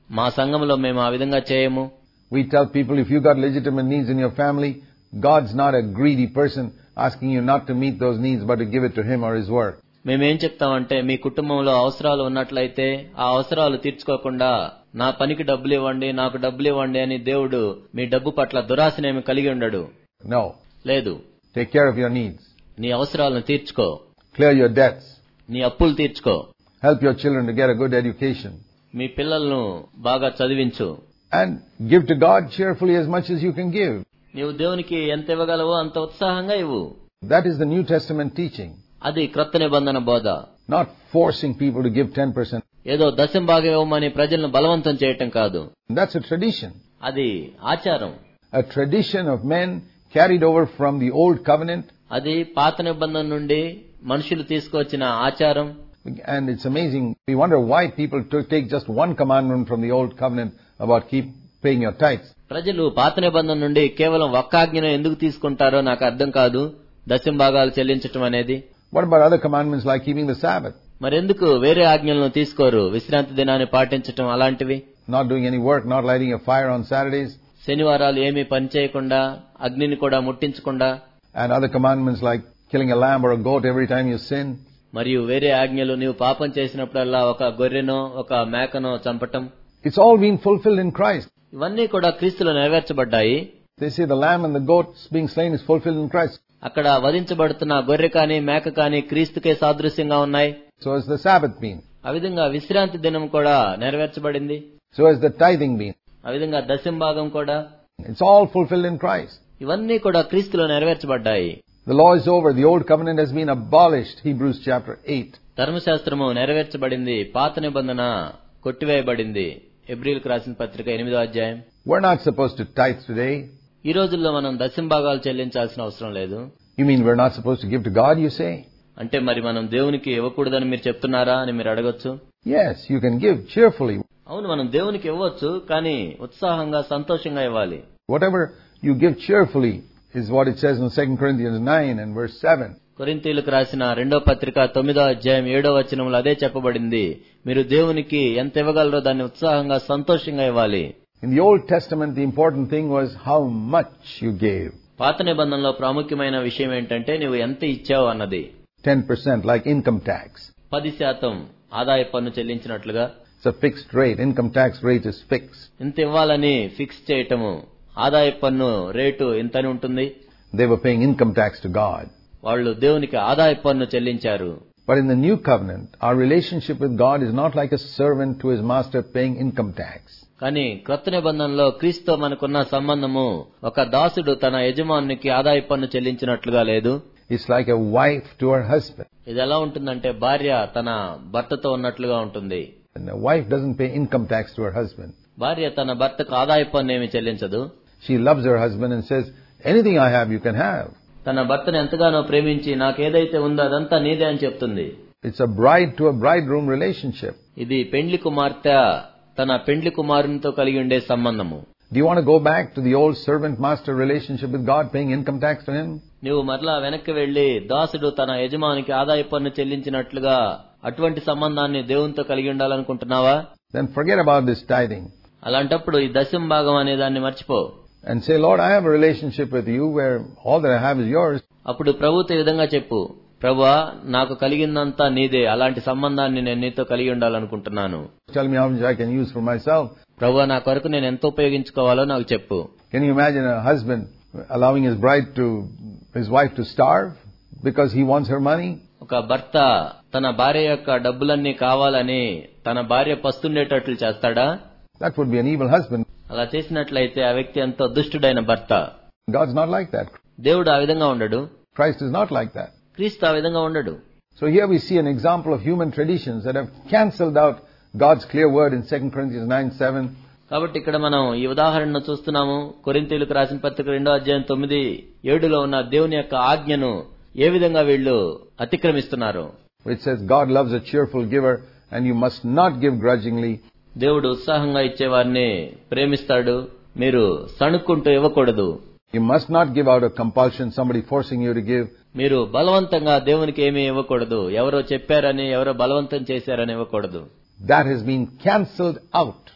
మా సంఘంలో మేము ఆ విధంగా చేయము. We tell people, if you got legitimate needs in your family, God's not a greedy person asking you not to meet those needs but to give it to Him or His work. మేమేం చెప్తామంటే, మీ కుటుంబంలో అవసరాలు ఉన్నట్లయితే ఆ అవసరాలు తీర్చుకోకుండా నా పనికి డబ్బులు ఇవ్వండి, నాకు డబ్బులు ఇవ్వండి అని దేవుడు మీ డబ్బు పట్ల దురాశనేమి కలిగి ఉండడు. No. లేదు. Take care of your needs. నీ అవసరాలను తీర్చుకో. Clear your debts. నీ అప్పులు తీర్చుకో. Help your children to get a good education. మీ పిల్లలను బాగా చదివించు. And give to God cheerfully as much as you can give. నీవు దేవునికి ఎంత ఇవ్వగలవో అంత ఉత్సాహంగా ఇవ్వు. That is the New Testament teaching. అది క్రొత్త నిబంధన బోధ. Not forcing people to give ten percent. ఏదో దశం భాగం ఇవ్వమని ప్రజలను బలవంతం చేయటం కాదు. That's a tradition. అది ఆచారం. A tradition of men carried over from the old covenant. అది పాత నిబంధన నుండి మనుషులు తీసుకొచ్చిన ఆచారం. And it's amazing. We wonder why people take just one commandment from the old covenant about keep paying your tithes. ప్రజలు పాత నిబంధన నుండి కేవలం ఒక్క ఆజ్ఞను ఎందుకు తీసుకుంటారో నాకు అర్థం కాదు, దశం భాగాలు చెల్లించటం అనేది. What about other commandments like keeping the Sabbath? మరెందుకు వేరే ఆజ్ఞలను తీసుకోరు? విశ్రాంతి దినాన్ని పాటించటం అలాంటివి. Not doing any work, not lighting a fire on Saturdays. శనివారాలు ఏమీ పని చేయకుండా, అగ్నిని కూడా ముట్టించకుండా. And other commandments like killing a lamb or a goat every time you sin. మరియు వేరే ఆజ్ఞలు, నీవు పాపం చేసినప్పుడల్లా ఒక గొర్రెనో ఒక మేకనో చంపటం. It's all been fulfilled in Christ. ఇవన్నీ కూడా క్రీస్తులో నెరవేర్చబడ్డాయి. They say the lamb and the goat being slain is fulfilled in Christ. అక్కడ వధించబడుతున్న గొర్రె కాని మేక కాని క్రీస్తుకే సాదృశ్యంగా ఉన్నాయి. So has the Sabbath been. ఆ విధంగా విశ్రాంతి దినం కూడా నెరవేర్చబడింది. So has the tithing been. ఆ విధంగా దశం భాగం కూడా. It's all fulfilled in Christ. ఇవన్నీ కూడా క్రీస్తులో నెరవేర్చబడ్డాయి. The law is over. The old covenant has been abolished. Hebrews chapter eight. ధర్మశాస్త్రము నెరవేర్చబడింది, పాత నిబంధన కొట్టివేయబడింది. హెబ్రీయులకు రాసిన పత్రిక ఎనిమిదో అధ్యాయం. We're not supposed to tithe today. ఈ రోజుల్లో మనం దశం భాగాలు చెల్లించాల్సిన అవసరం లేదు. You mean we're not supposed to give to God, you say? అంటే మరి మనం దేవునికి ఇవ్వకూడదని మీరు చెప్తున్నారా అని మీరు అడగొచ్చు. Yes, you can give cheerfully. అవును, మనం దేవునికి ఇవ్వచ్చు, కానీ ఉత్సాహంగా సంతోషంగా ఇవ్వాలి. Whatever you give cheerfully is what it says in Second Corinthians nine and verse seven. కొరింథీయులకు రాసిన రెండో పత్రిక తొమ్మిదో అధ్యాయం ఏడో వచనంలో అదే చెప్పబడింది. మీరు దేవునికి ఎంత ఇవ్వగలరో దాన్ని ఉత్సాహంగా సంతోషంగా ఇవ్వాలి. In the Old Testament, the important thing was how much you gave. పాత నిబంధనలో ప్రాముఖ్యమైన విషయం ఏంటంటే నువ్వు ఎంత ఇచ్చావు అన్నది. ten percent like income tax. పది శాతం ఆదాయ పన్ను చెల్లించినట్లుగా. It's a fixed rate. Income tax rate is fixed. ఇంత ఇవ్వాలని ఫిక్స్ చేయటము. ఆదాయ పన్ను రేటు ఇంతని ఉంటుంది. They were paying income tax to God. వాళ్ళు దేవునికి ఆదాయ పన్ను చెల్లించారు. But in the new covenant, our relationship with God is not like a servant to his master paying income tax. కానీ క్రొత్త నిబంధనలో క్రీస్తుతో మనకున్న సంబంధము ఒక దాసుడు తన యజమానికి ఆదాయ పన్ను చెల్లించినట్లుగా లేదు. It's like a wife to her husband. ఇది ఎలా ఉంటుందంటే భార్య తన భర్తతో ఉన్నట్లుగా ఉంటుంది. And a wife doesn't pay income tax to her husband. భార్య తన భర్తకు ఆదాయ పన్ను ఏమి చెల్లించదు. She loves her husband and says, anything I have you can have. తన భర్తను ఎంతగానో ప్రేమించి నాకేదైతే ఉందో అదంతా నీదే అని చెప్తుంది. It's a bride to a bridegroom relationship. ఇది పెండ్లి కుమార్తె తన పెండ్లి కుమారునితో కలిగి ఉండే సంబంధము. Do you want to go back to the old servant-master relationship with God, paying income tax to him? నీవు మరలా వెనక్కి వెళ్లి దాసుడు తన యజమానికి ఆదాయ పన్ను చెల్లించినట్లుగా అటువంటి సంబంధాన్ని దేవునితో కలిగి ఉండాలనుకుంటున్నావా? Then forget about this tithing. అలాంటప్పుడు ఈ దశం భాగం అనే దాన్ని మర్చిపో. And say, Lord, I have a relationship with you where all that I have is yours. అప్పుడు ప్రభువుతో ఈ విధంగా చెప్పు, ప్రభువా నాకు కలిగిందంతా నీదే, అలాంటి సంబంధాన్ని నేను నీతో కలిగి ఉండాలనుకుంటున్నాను. Tell me how much I can use for myself. ప్రభువా నా కొరకు నేను ఎంత ఉపయోగించుకోవాలో నాకు చెప్పు. Can you imagine a husband allowing his bride to, his wife to starve because he wants her money? ఒక భర్త తన భార్య యొక్క డబ్బులన్నీ కావాలని తన భార్య పస్తుండేటట్లు చేస్తాడా? That would be an evil husband. అలా చేసినట్లయితే ఆ వ్యక్తి ఎంతో దుష్టుడైన భర్త. God's not like that. దేవుడు ఆ విధంగా ఉండడు. Christ is not like that. క్రీస్తు ఆ విధంగా ఉండడు. So here we see an example of human traditions that have cancelled out God's clear word in Second Corinthians nine seven. కాబట్టి ఇక్కడ మనం ఈ ఉదాహరణను చూస్తున్నాము. కొరింథీయులకు రాసిన పత్రిక రెండో అధ్యాయం తొమ్మిది ఏడులో ఉన్న దేవుని యొక్క ఆజ్ఞను ఏ విధంగా వీళ్ళు అతిక్రమిస్తున్నారు. Which says God loves a cheerful giver and you must not give grudgingly. దేవుడు ఉత్సాహంగా ఇచ్చేవారిని ప్రేమిస్తాడు, మీరు సణుక్కుంటూ ఇవ్వకూడదు. You must not give out of compulsion, somebody forcing you to give. మీరు బలవంతంగా దేవునికి ఏమీ ఇవ్వకూడదు. ఎవరో చెప్పారని, ఎవరో బలవంతం చేశారని ఇవ్వకూడదు. That has been cancelled out.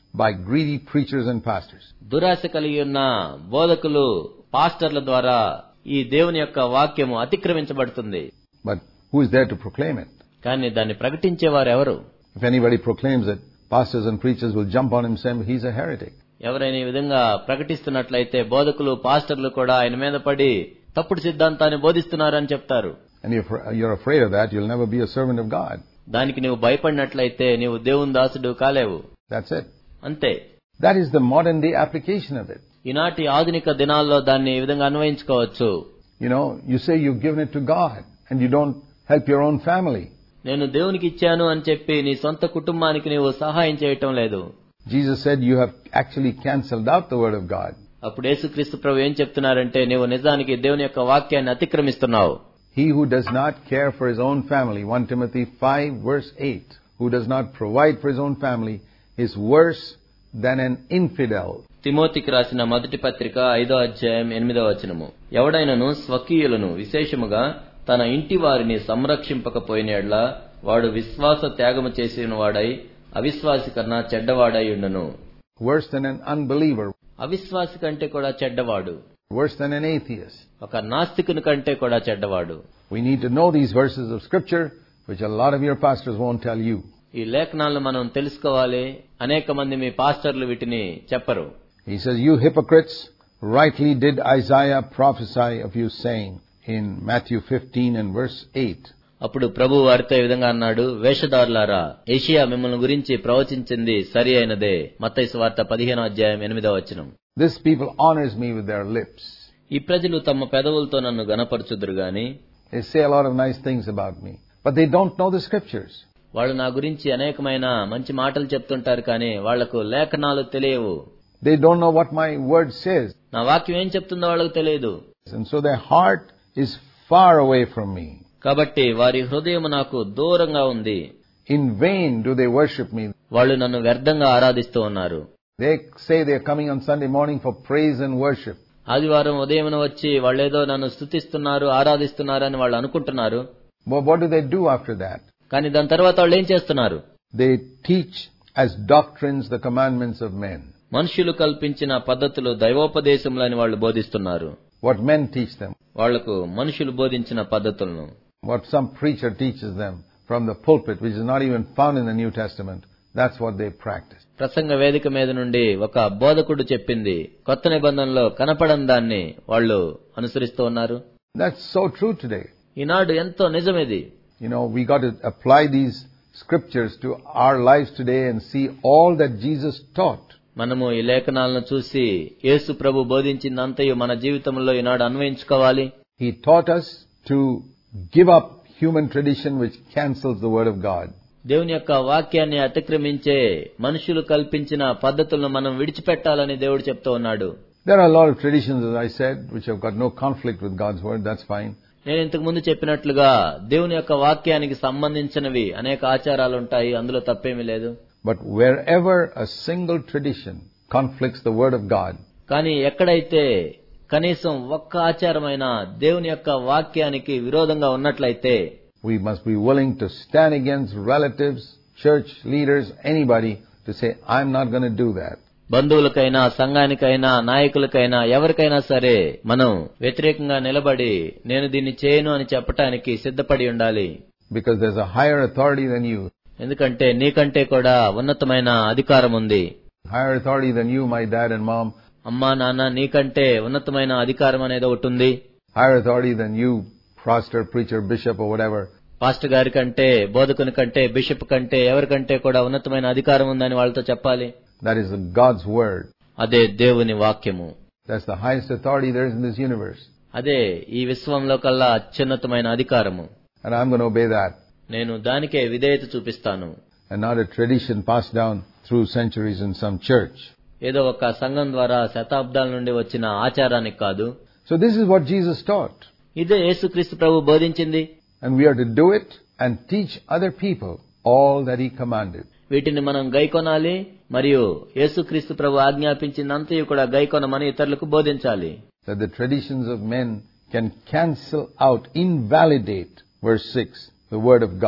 by greedy preachers and pastors. దురాశ కలిగి ఉన్న బోధకులు పాస్టర్ల ద్వారా ఈ దేవుని యొక్క వాక్యము అతిక్రమించబడుతుంది. But who is there to proclaim it? కానీ దాన్ని ప్రకటించేవారు ఎవరు? If anybody proclaims it, pastors and preachers will jump on him saying he's a heretic. ఎవరైనా ఈ విధంగా ప్రకటిస్తున్నట్లయితే బోధకులు పాస్టర్లు కూడా ఆయన మీద పడి తప్పుడు సిద్ధాంతాన్ని బోధిస్తున్నారని చెప్తారు. And if you're afraid of that, you'll never be a servant of God. దానికి నీవు భయపడినట్లయితే నీవు దేవుని దాసుడు కాలేవు. That's it. అంతే. That is the modern day application of it. ఈనాటి ఆధునిక దినాల్లో దాన్ని ఈ విధంగా అన్వయించుకోవచ్చు. You know, you say you've given it to God and you don't help your own family. నేను దేవునికి ఇచ్చాను అని చెప్పి నీ సొంత కుటుంబానికి నీవు సహాయం చేయటం లేదు. Jesus said you have actually cancelled out the word of God. అప్పుడు యేసుక్రీస్తు ప్రభు ఏం చెప్తున్నారంటే నీవు నిజానికి దేవుని యొక్క వాక్యాన్ని అతిక్రమిస్తున్నావు. He who does not care for his own family, First Timothy five verse eight, who does not provide for his own family is worse than an infidel. తిమోతికి రాసిన మొదటి పత్రిక ఐదో అధ్యాయం ఎనిమిదో వచనము. ఎవడైనను స్వకీయులను విశేషముగా తన ఇంటి వారిని సంరక్షింపకపోయిన యెడల వాడు విశ్వాస త్యాగము చేసిన వాడై అవిశ్వాసి కన్నా చెడ్డవాడై ఉండును. Worse than an unbeliever. అవిశ్వాసి కంటే కూడా చెడ్డవాడు. Worse than an atheist. ఒక నాస్తికుని కంటే కూడా చెడ్డవాడు. We need to know these verses of scripture, which a lot of your pastors won't tell you. ఈ లేఖనాలను మనం తెలుసుకోవాలి. అనేక మంది మీ పాస్టర్లు వీటిని చెప్పరు. He says, you hypocrites, rightly did Isaiah prophesy of you, saying in Matthew fifteen and verse eight. అప్పుడు ప్రభు వారితో ఈ విధంగా అన్నాడు, వేషధారులారా, యెషయా మిమ్మల్ని గురించి ప్రవచించింది సరి అయినదే. మత్తయి సువార్త పదిహేనో అధ్యాయం ఎనిమిదో వచనం. This people honors me with their lips. ఈ ప్రజలు తమ పెదవులతో నన్ను గణపరచుదురు గాని They say a lot of nice things about me, but they don't know the scriptures. వాళ్ళు నా గురించి అనేకమైన మంచి మాటలు చెప్తుంటారు కానీ వాళ్లకు లేఖనాలు తెలియవు. They don't know what my word says. నా వాక్యం ఏం చెప్తుందో వాళ్ళకు తెలియదు. And so their heart is far away from me. కాబట్టి వారి హృదయం నాకు దూరంగా ఉంది. In vain do they worship me. వాళ్ళు నన్ను వ్యర్థంగా ఆరాధిస్తూ ఉన్నారు. They say they are coming on Sunday morning for praise and worship. ఆదివారం ఉదయమున వచ్చి వాళ్ళేదో నన్ను స్తుతిస్తున్నారు, ఆరాధిస్తున్నారు అని వాళ్ళు అనుకుంటున్నారు. But what do they do after that? కానీ దాని తర్వాత వాళ్ళు ఏం చేస్తున్నారు? They teach as doctrines the commandments of men. మనుషులు కల్పించిన పద్ధతులు దైవోపదేశములని వాళ్ళు బోధిస్తున్నారు. What men teach them. వాళ్లకు మనుషులు బోధించిన పద్ధతులను. What some preacher teaches them from the pulpit, which is not even found in the New Testament. That's what they practice. ప్రసంగ వేదిక మీద నుండి ఒక బోధకుడు చెప్పింది కొత్త నిబంధనలో కనపడని దాన్ని వాళ్ళు అనుసరిస్తూ ఉన్నారు. That's so true today. ఈనాడు ఎంతో నిజమేది. You know, we got to apply these scriptures to our lives today and see all that Jesus taught. మనము ఈ లేఖనాలను చూసి యేసు ప్రభు బోధించిందంతయు మన జీవితంలో ఈనాడు అన్వయించుకోవాలి. He taught us to give up human tradition which cancels the word of God. దేవుని యొక్క వాక్యాన్ని అతిక్రమించే మనుషులు కల్పించిన పద్ధతులను మనం విడిచిపెట్టాలని దేవుడు చెప్తూ ఉన్నాడు. There are a lot of traditions, as I said, which have got no conflict with God's word. That's fine. నేను ఇంతకు ముందు చెప్పినట్లుగా దేవుని యొక్క వాక్యానికి సంబంధించినవి అనేక ఆచారాలు ఉంటాయి, అందులో తప్పేమీ లేదు. But wherever a single tradition conflicts the word of God, కానీ ఎక్కడైతే కనీసం ఒక్క ఆచారమైన దేవుని యొక్క వాక్యానికి విరోధంగా ఉన్నట్లయితే we must be willing to stand against relatives, church leaders, anybody to say, I'm not going to do that. బంధువులకైనా సంఘానికైనా నాయకులకైనా ఎవరికైనా సరే మనం వ్యతిరేకంగా నిలబడి నేను దీన్ని చేయను అని చెప్పడానికి సిద్ధపడి ఉండాలి. Because there's a higher authority than you. ఎందుకంటే నీకంటే కూడా ఉన్నతమైన అధికారం ఉంది. Higher authority than you, my dad and mom. అమ్మా నాన్న నీకంటే ఉన్నతమైన అధికారం అనేది ఒకటి ఉంది. Higher authority than you, pastor, preacher, bishop or whatever. Pastor గారి కంటే, బోధకుని కంటే, బిషప్ కంటే ఎవరికంటే కూడా ఉన్నతమైన అధికారం ఉందని వాళ్ళతో చెప్పాలి. That is God's word. అదే దేవుని వాక్యము. That's the highest authority there is in this universe. అదే ఈ విశ్వంలో కల్లా అత్యున్నతమైన అధికారము. And I'm going to obey that. నేను దానికే విధేయత చూపిస్తాను. And not a tradition passed down through centuries in some church. ఏదో ఒక సంఘం ద్వారా శతాబ్దాల నుండి వచ్చిన ఆచారానికి కాదు. So this is what Jesus taught. ఇదే యేసుక్రీస్తు ప్రభు బోధించింది. And we are to do it and teach other people all that he commanded. వీటిని మనం గైకొనాలి మరియు యేసుక్రీస్తు ప్రభు ఆజ్ఞాపించినంతయు కూడా గైకొనమని ఇతరులకు బోధించాలి. That the traditions of men can cancel out, invalidate, verse six, the word of God.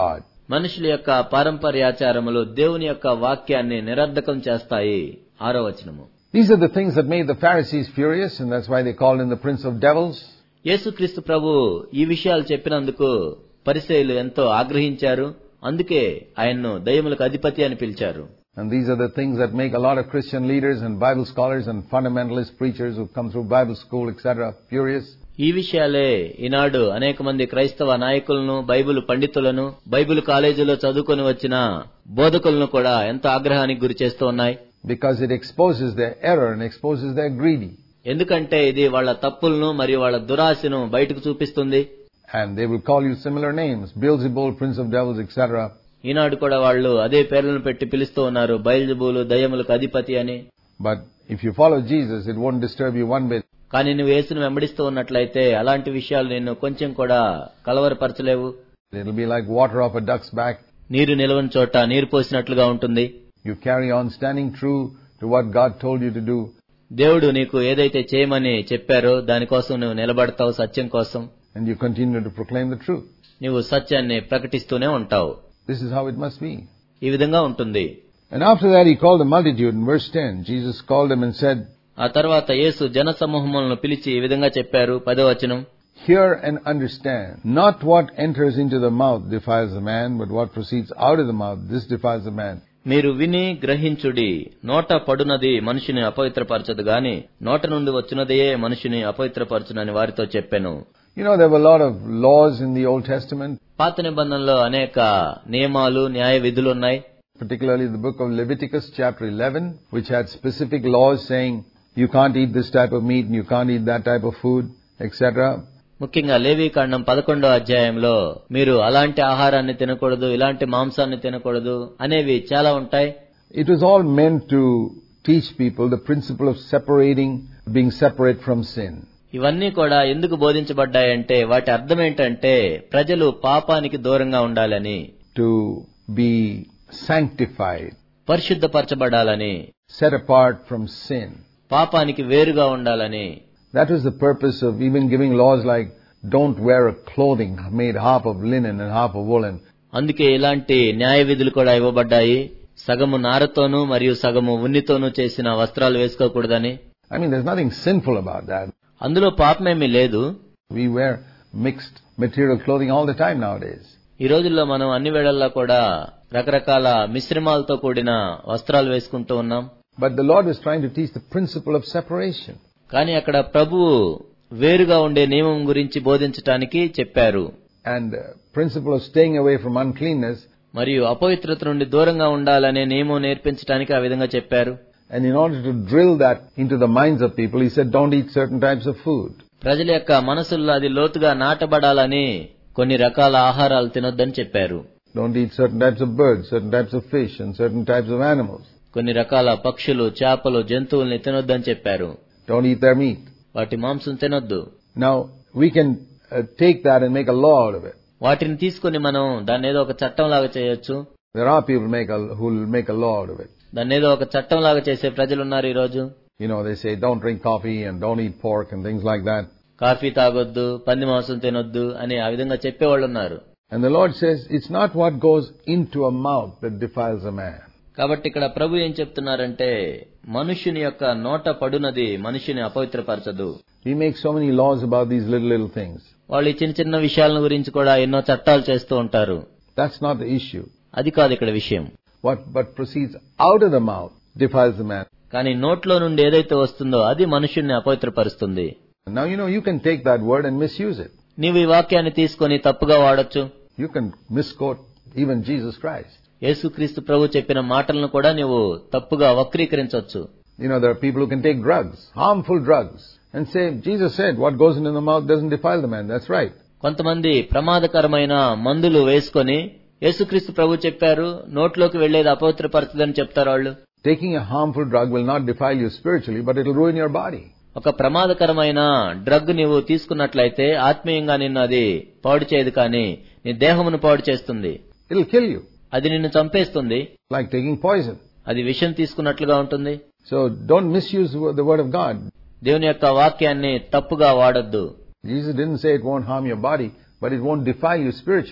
మనుషుల యొక్క పారంపర్యాచారములు దేవుని యొక్క వాక్యాన్ని నిరర్ధకం చేస్తాయి. ఆరో వచనము. These are the things that made the Pharisees furious, and that's why they called him the prince of devils. యేసుక్రీస్తు ప్రభు ఈ విషయాలు చెప్పినందుకు పరిసయ్యులు ఎంతో ఆగ్రహించారు. అందుకే ఆయన్ను దయ్యములకు అధిపతి అని పిలిచారు. And these are the things that make a lot of Christian leaders and Bible scholars and fundamentalist preachers who come through Bible school, et cetera, furious. ఈ విషయాలే ఈనాడు అనేక మంది క్రైస్తవ నాయకులను, బైబిల్ పండితులను, బైబిల్ కాలేజీలో చదువుకొని వచ్చిన బోధకులను కూడా ఎంతో ఆగ్రహానికి గురి చేస్తూ ఉన్నాయి. Because it exposes their error and exposes their greedy. ఎందుకంటే ఇది వాళ్ళ తప్పులను మరియు వాళ్ళ దురాశను బయటకు చూపిస్తుంది. And they will call you similar names, Beelzebul, prince of devils, et cetera. ఈనాడు కూడా వాళ్ళు అదే పేర్లను పెట్టి పిలుస్తూ ఉన్నారు, బయల్జెబూలు, దయ్యములకు అధిపతి అని. But if you follow Jesus, it won't disturb you one bit. కానీ నువ్వు యేసును వెంబడిస్తూ ఉన్నట్లయితే అలాంటి విషయాలు నిన్ను కొంచెం కూడా కలవరపరచలేవు. It'll be like water off a duck's back. నీరు నిలవని చోట నీరు పోసినట్లుగా ఉంటుంది. You carry on standing true to what God told you to do. దేవుడు నీకు ఏదైతే చేయమని చెప్పారో దానికోసం నువ్వు నిలబడతావు, సత్యం కోసం. And you continue to proclaim the truth. నువ్వు సత్యాన్ని ప్రకటిస్తూనే ఉంటావు. This is how it must be. ఈ విధంగా ఉంటుంది. And after that he called the multitude in verse ten. Jesus called them and said, ఆ తర్వాత యేసు జన సమూహములను పిలిచి ఈ విధంగా చెప్పారు. పదో వచనం. Hear and understand. Not what enters into the mouth defiles the man, but what proceeds out of the mouth, this defiles the man. మీరు విని గ్రహించుడి. నోట పడునది మనిషిని అపవిత్రపరచదు గాని నోట నుండి వచ్చినదే మనిషిని అపవిత్రపరచునని వారితో చెప్పెను. You know, there were a lot of laws in the Old Testament. పాత నిబంధనలో అనేక నియమాలు, న్యాయ విధులు ఉన్నాయి. Particularly the book of Leviticus chapter eleven, which had specific laws saying you can't eat this type of meat and you can't eat that type of food, et cetera. ముఖ్యంగా లేవీకాండం పదకొండో అధ్యాయంలో మీరు అలాంటి ఆహారాన్ని తినకూడదు, ఇలాంటి మాంసాన్ని తినకూడదు అనేవి చాలా ఉంటాయి. It was all meant to teach people the principle of separating, being separate from sin. ఇవన్నీ కూడా ఎందుకు బోధించబడ్డాయంటే వాటి అర్థం ఏంటంటే ప్రజలు పాపానికి దూరంగా ఉండాలని, to be sanctified, పరిశుద్ధపరచబడాలని, set apart from sin. పాపానికి వేరుగా ఉండాలని. That was the purpose of even giving laws like don't wear a clothing made half of linen and half of woolen. అందుకే ఇలాంటి న్యాయ విధులు కూడా ఇవ్వబడ్డాయి. సగము నారతోనూ మరియు సగము ఉన్నితోనూ చేసిన వస్త్రాలు వేసుకోకూడదని. I mean, there's nothing sinful about that. అందులో పాపమేమీ లేదు. We wear mixed material clothing all the time nowadays. ఈ రోజుల్లో మనం అన్ని వేళల్లో కూడా రకరకాల మిశ్రమాలతో కూడిన వస్త్రాలు వేసుకుంటూ ఉన్నాం. But the Lord was trying to teach the principle of separation. కానీ అక్కడ ప్రభువు వేరుగా ఉండే నియమం గురించి బోధించటానికి చెప్పారు. And uh, principle of staying away from uncleanness. మరియు అపవిత్రత నుండి దూరంగా ఉండాలనే నియమం నేర్పించడానికి ఆ విధంగా చెప్పారు. And in order to drill that into the minds of people, he said don't eat certain types of food. ప్రజల యొక్క మనసుల్లో అది లోతుగా నాటబడాలని కొన్ని రకాల ఆహారాలు తినొద్దని చెప్పారు. Don't eat certain types of birds, certain types of fish and certain types of animals. కొన్ని రకాల పక్షులు, చేపలు, జంతువుల్ని తినొద్దని చెప్పారు. Don't eat their meat. వాటి మాంసం తినొద్దు. Now, we can uh, take that and make a law out of it. వాటిని తీసుకుని మనం దాన్ని ఏదో ఒక చట్టం లాగా చేయొచ్చు. There are people make a, who will make a law out of it. దాన్ని ఏదో ఒక చట్టం లాగా చేసే ప్రజలు ఉన్నారు ఈ రోజు. You know, they say don't drink coffee and don't eat pork and things like that. Coffee తాగొద్దు, పంది మాంసం తినొద్దు అని ఆ విధంగా చెప్పేవాళ్ళు ఉన్నారు. And the Lord says it's not what goes into a mouth that defiles a man. కాబట్టి ఇక్కడ ప్రభు ఏం చెప్తున్నారంటే మనుషుని యొక్క నోట పడునది మనిషిని అపవిత్రపరచదు. We make so many laws about these little little things. వాళ్ళు ఈ చిన్న చిన్న విషయాల గురించి కూడా ఎన్నో చట్టాలు చేస్తూ ఉంటారు. That's not the issue. అది కాదు ఇక్కడ విషయం. What but proceeds out of the mouth defiles the man. కానీ నోట్లో నుండి ఏదైతే వస్తుందో అది మనుషుల్ని అపవిత్రపరుస్తుంది. Now you know you can take that word and misuse it. నీవు ఈ వాక్యాన్ని తీసుకొని తప్పుగా వాడొచ్చు. You can misquote even Jesus Christ. యేసుక్రీస్తు ప్రభు చెప్పిన మాటలను కూడా నీవు తప్పుగా వక్రీకరించవచ్చు. You know, there are people who can take drugs, harmful drugs, and say, Jesus said, what goes into the mouth doesn't defile the man. That's right. కొంతమంది ప్రమాదకరమైన మందులు వేసుకొని యేసుక్రీస్తు ప్రభు చెప్పారు, నోట్లోకి వెళ్లేది అపవిత్రపరచదని చెప్తారు వాళ్ళు. Taking a harmful drug will not defile you spiritually, but it will ruin your body. ఒక ప్రమాదకరమైన డ్రగ్ నీవు తీసుకున్నట్లయితే ఆత్మీయంగా నిన్ను అది పాడు చేయదు, కానీ నీ దేహమును పాడు చేస్తుంది. It will kill you. అది నిన్ను చంపేస్తుంది. Like taking poison. అది విషం తీసుకున్నట్లుగా ఉంటుంది. So don't misuse the word of God. దేవుని యొక్క వాక్యాన్ని తప్పుగా వాడొద్దు. Jesus didn't say it won't harm your body, but it won't defile you spiritually.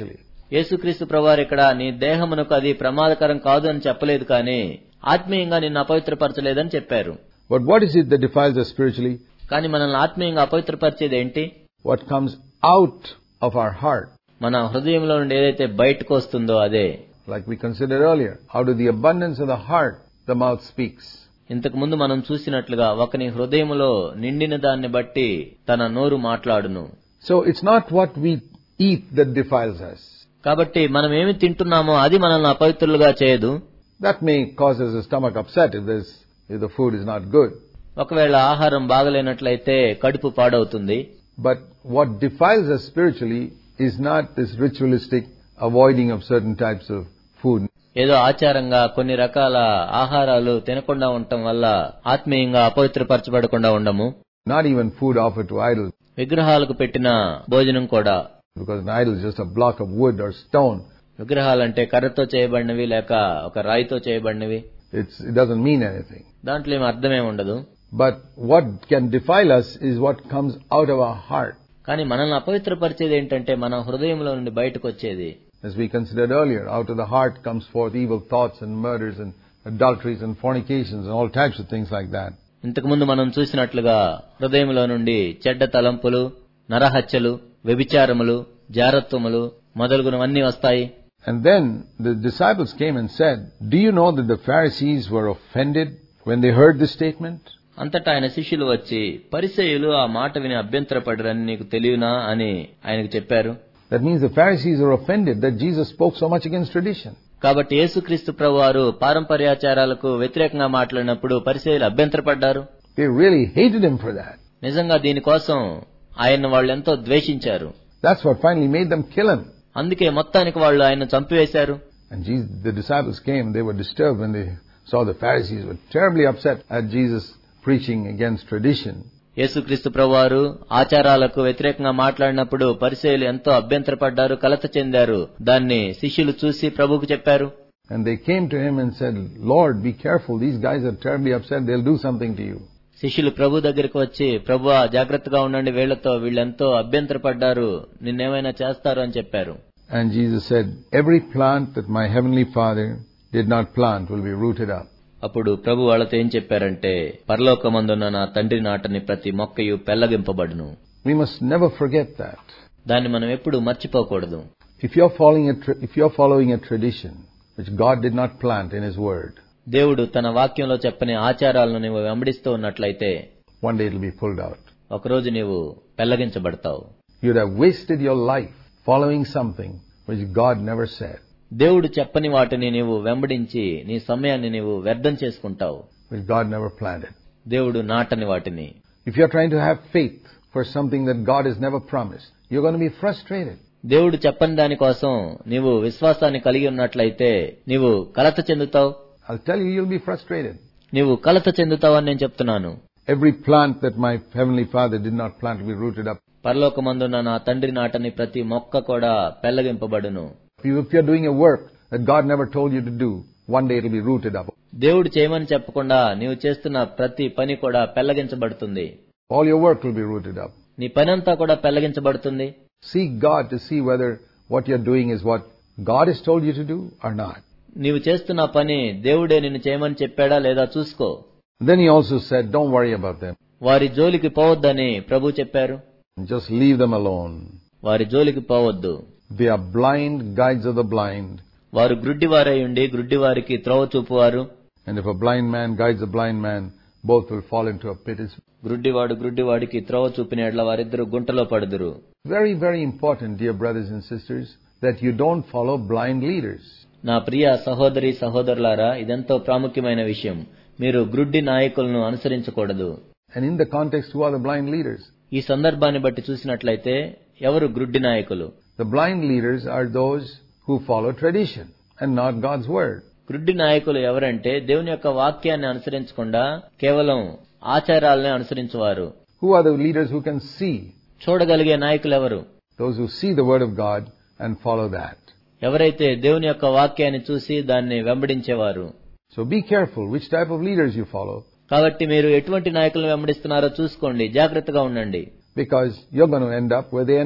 యేసుక్రీస్తు ప్రభువారు ఇక్కడ నీ దేహమునకు అది ప్రమాదకరం కాదు అని చెప్పలేదు, కానీ ఆత్మీయంగా నిన్ను అపవిత్రపరచలేదని చెప్పారు. But what is it that defiles us spiritually? కానీ మనల్ని ఆత్మీయంగా అపవిత్రపరిచేది ఏంటి? What comes out of our heart. మన హృదయంలో నుండి ఏదైతే బయటకు వస్తుందో అదే. Like we considered earlier, out of the abundance of the heart, the mouth speaks. ఇంతకు ముందు మనం చూసినట్లుగా ఒకని హృదయములో నిండిన దాన్ని బట్టి తన నోరు మాట్లాడును. So it's not what we eat that defiles us. కాబట్టి మనం ఏమి తింటున్నామో అది మనల్ని అపవిత్రులుగా చేయదు. That may cause us a stomach upset if there's, if the food is not good. ఒకవేళ ఆహారం బాగలేనట్లయితే కడుపు పాడవుతుంది. But what defiles us spiritually is not this ritualistic avoiding of certain types of food. ఏదో ఆచారంగా కొన్ని రకాల ఆహారాలు తినకుండా ఉండటం వల్ల ఆత్మీయంగా అపవిత్రపరచబడకుండా ఉండము. Not even food offered to idols. విగ్రహాలకు పెట్టిన భోజనం కూడా. Because an idol is just a block of wood or stone. విగ్రహాలంటే కర్రతో చేయబడినవి లేక ఒక రాయితో చేయబడినవి. It's, it doesn't mean anything. దాంట్లో ఏం అర్థమే ఉండదు. But what can defile us is what comes out of our heart. కానీ మనల్ని అపవిత్రపరిచేది ఏంటంటే మన హృదయంలో నుండి బయటకు వచ్చేది. As we considered earlier, out of the heart comes forth evil thoughts and murders and adulteries and fornications and all types of things like that. ఇంతకు ముందు మనం చూసినట్లుగా హృదయంలో నుండి చెడ్డ తలంపులు, నరహత్యలు, వ్యభిచారములు, జారత్వములు మొదలుగునవన్నీ వస్తాయి. And then the disciples came and said, "Do you know that the Pharisees were offended when they heard this statement?" అంతటా ఆయన శిష్యులు వచ్చి పరిసయ్యులు ఆ మాట విని అభ్యంతరపడరని నీకు తెలియనా అని ఆయనకు చెప్పారు. That means the Pharisees are offended that Jesus spoke so much against tradition. కాబట్టి యేసుక్రీస్తు ప్రభువారు పారంపర్యాచారాలకు వ్యతిరేకంగా మాట్లాడినప్పుడు పరిసయ్యులు అభ్యంతరపడ్డారు. They really hated him for that. నిజంగా దీనికోసం ఆయన వాళ్ళు ఎంతో ద్వేషించారు. That's what finally made them kill him. అందుకే మొత్తానికి వాళ్ళు ఆయన చంపివేశారు. And Jesus, the disciples came, they were disturbed when they saw the Pharisees were terribly upset at Jesus preaching against tradition. యేసుక్రీస్తు ప్రభువారు ఆచారాలకు వ్యతిరేకంగా మాట్లాడినప్పుడు పరిసయ్యులు ఎంతో అభ్యంతరపడ్డారు, కలత చెందారు. దాన్ని శిష్యులు చూసి ప్రభువుకు చెప్పారు. And they came to him and said, "Lord, be careful. These guys are terribly upset. They'll do something to you." శిష్యులు ప్రభు దగ్గరికి వచ్చి, ప్రభువా జాగ్రత్తగా ఉండండి, వీళ్లతో వీళ్ళెంతో అభ్యంతరపడ్డారు, నిన్నేమైనా చేస్తారు అని చెప్పారు. And Jesus said, "Every plant that my heavenly Father did not plant will be rooted up." అప్పుడు ప్రభు వాళ్ళతో ఏం చెప్పారంటే, పరలోకమందున్న నా తండ్రి నాటని ప్రతి మొక్కయు పెళ్లగింపబడును. We must never forget that. దాన్ని మనం ఎప్పుడు మర్చిపోకూడదు. If you're following a tra- if you're following a tradition which God did not plant in His Word, దేవుడు తన వాక్యంలో చెప్పని ఆచారాలను నీవు వెంబడిస్తూ ఉన్నట్లయితే one day it'll be pulled out. ఒకరోజు నీవు పెళ్లగించబడతావు. You'd have wasted your life following something which God never said. దేవుడు చెప్పని వాటిని నీవు వెంబడించి నీ సమయాన్ని నీవు వ్యర్థం చేసుకుంటావు. Which God never planted. దేవుడు నాటని వాటిని. If you're trying to have faith for something that God has never promised, you're going to be frustrated. దేవుడు చెప్పని దాని కోసం నీవు విశ్వాసాన్ని కలిగి ఉన్నట్లయితే నీవు కలత చెందుతావు. I'll tell you, you'll be frustrated. నీవు కలత చెందుతావని నేను చెప్తున్నాను. Every plant that my heavenly Father did not plant will be rooted up. పరలోకమందున్న నా తండ్రి నాటని ప్రతి మొక్క కూడా పెళ్లగింపబడును. If you're doing a work that God never told you to do, one day it'll be rooted up. దేవుడు చేయమని చెప్పకుండా నీవు చేస్తున్న ప్రతి పని కూడా పెళ్లగించబడుతుంది. All your work will be rooted up. నీ పనంతా కూడా పెళ్లగించబడుతుంది. Seek God to see whether what you're doing is what God has told you to do or not. నీవు చేస్తున్న పని దేవుడే నిన్ను చేయమని చెప్పాడా లేదా చూసుకో. Then he also said, don't worry about them. వారి జోలికి పోవద్దని ప్రభు చెప్పారు. Just leave them alone. వారి జోలికి పోవద్దు. They are blind guides of the blind. వారు గ్రుడ్డివారై ఉండి గ్రుడ్డివారికి త్రోవ చూపువారు. And if a blind man guides a blind man, both will fall into a pit. గ్రుడ్డివాడు గ్రుడ్డివాడికి త్రోవ చూపిన ఎడ్ల వారిద్దరూ గుంటలో పడుదురు. Very, very important, dear brothers and sisters, that you don't follow blind leaders. నా ప్రియ సహోదరి సహోదరులారా, ఇదెంతో ప్రాముఖ్యమైన విషయం. మీరు గ్రుడ్డి నాయకులను అనుసరించకూడదు. And in the context, who are the blind leaders? ఈ సందర్భాన్ని బట్టి చూసినట్లయితే ఎవరు గ్రుడ్డి నాయకులు? The blind leaders are those who follow tradition and not God's word. గ్రుడ్డి నాయకులు ఎవరంటే దేవుని యొక్క వాక్యాన్ని అనుసరించకుండా కేవలం ఆచారాలనే అనుసరించువారు. Who are the leaders who can see? చూడగలిగే నాయకులు ఎవరు? Those who see the word of God and follow that. ఎవరైతే దేవుని యొక్క వాక్యాన్ని చూసి దాన్ని వెంబడించేవారు. So be careful which type of leaders you follow. కాబట్టి మీరు ఎటువంటి నాయకులను వెంబడిస్తున్నారో చూసుకోండి, జాగ్రత్తగా ఉండండి. Because you're going to end up where they end up.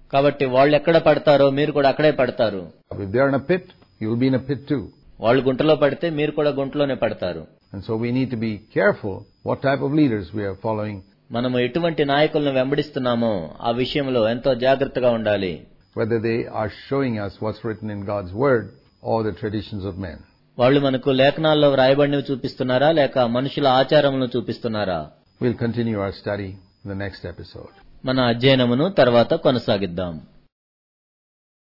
కాబట్టి వాళ్ళు ఎక్కడ పడతారో మీరు కూడా అక్కడే పడతారు. If they are in a pit, you will be in a pit too. వాళ్ళు గుంటలో పడితే మీరు కూడా గుంటలోనే పడతారు. And so we need to be careful what type of leaders we are following. మనము ఎటువంటి నాయకులను వెంబడిస్తున్నామో ఆ విషయంలో ఎంతో జాగ్రత్తగా ఉండాలి. Whether they are showing us what's written in God's word or the traditions of men. వాళ్ళు మనకు లేఖనాల్లో వ్రాయబడినవి చూపిస్తున్నారా లేక మనుషుల ఆచారములను చూపిస్తున్నారా? We'll continue our study in the next episode. మన అధ్యయనమును తర్వాత కొనసాగిద్దాం.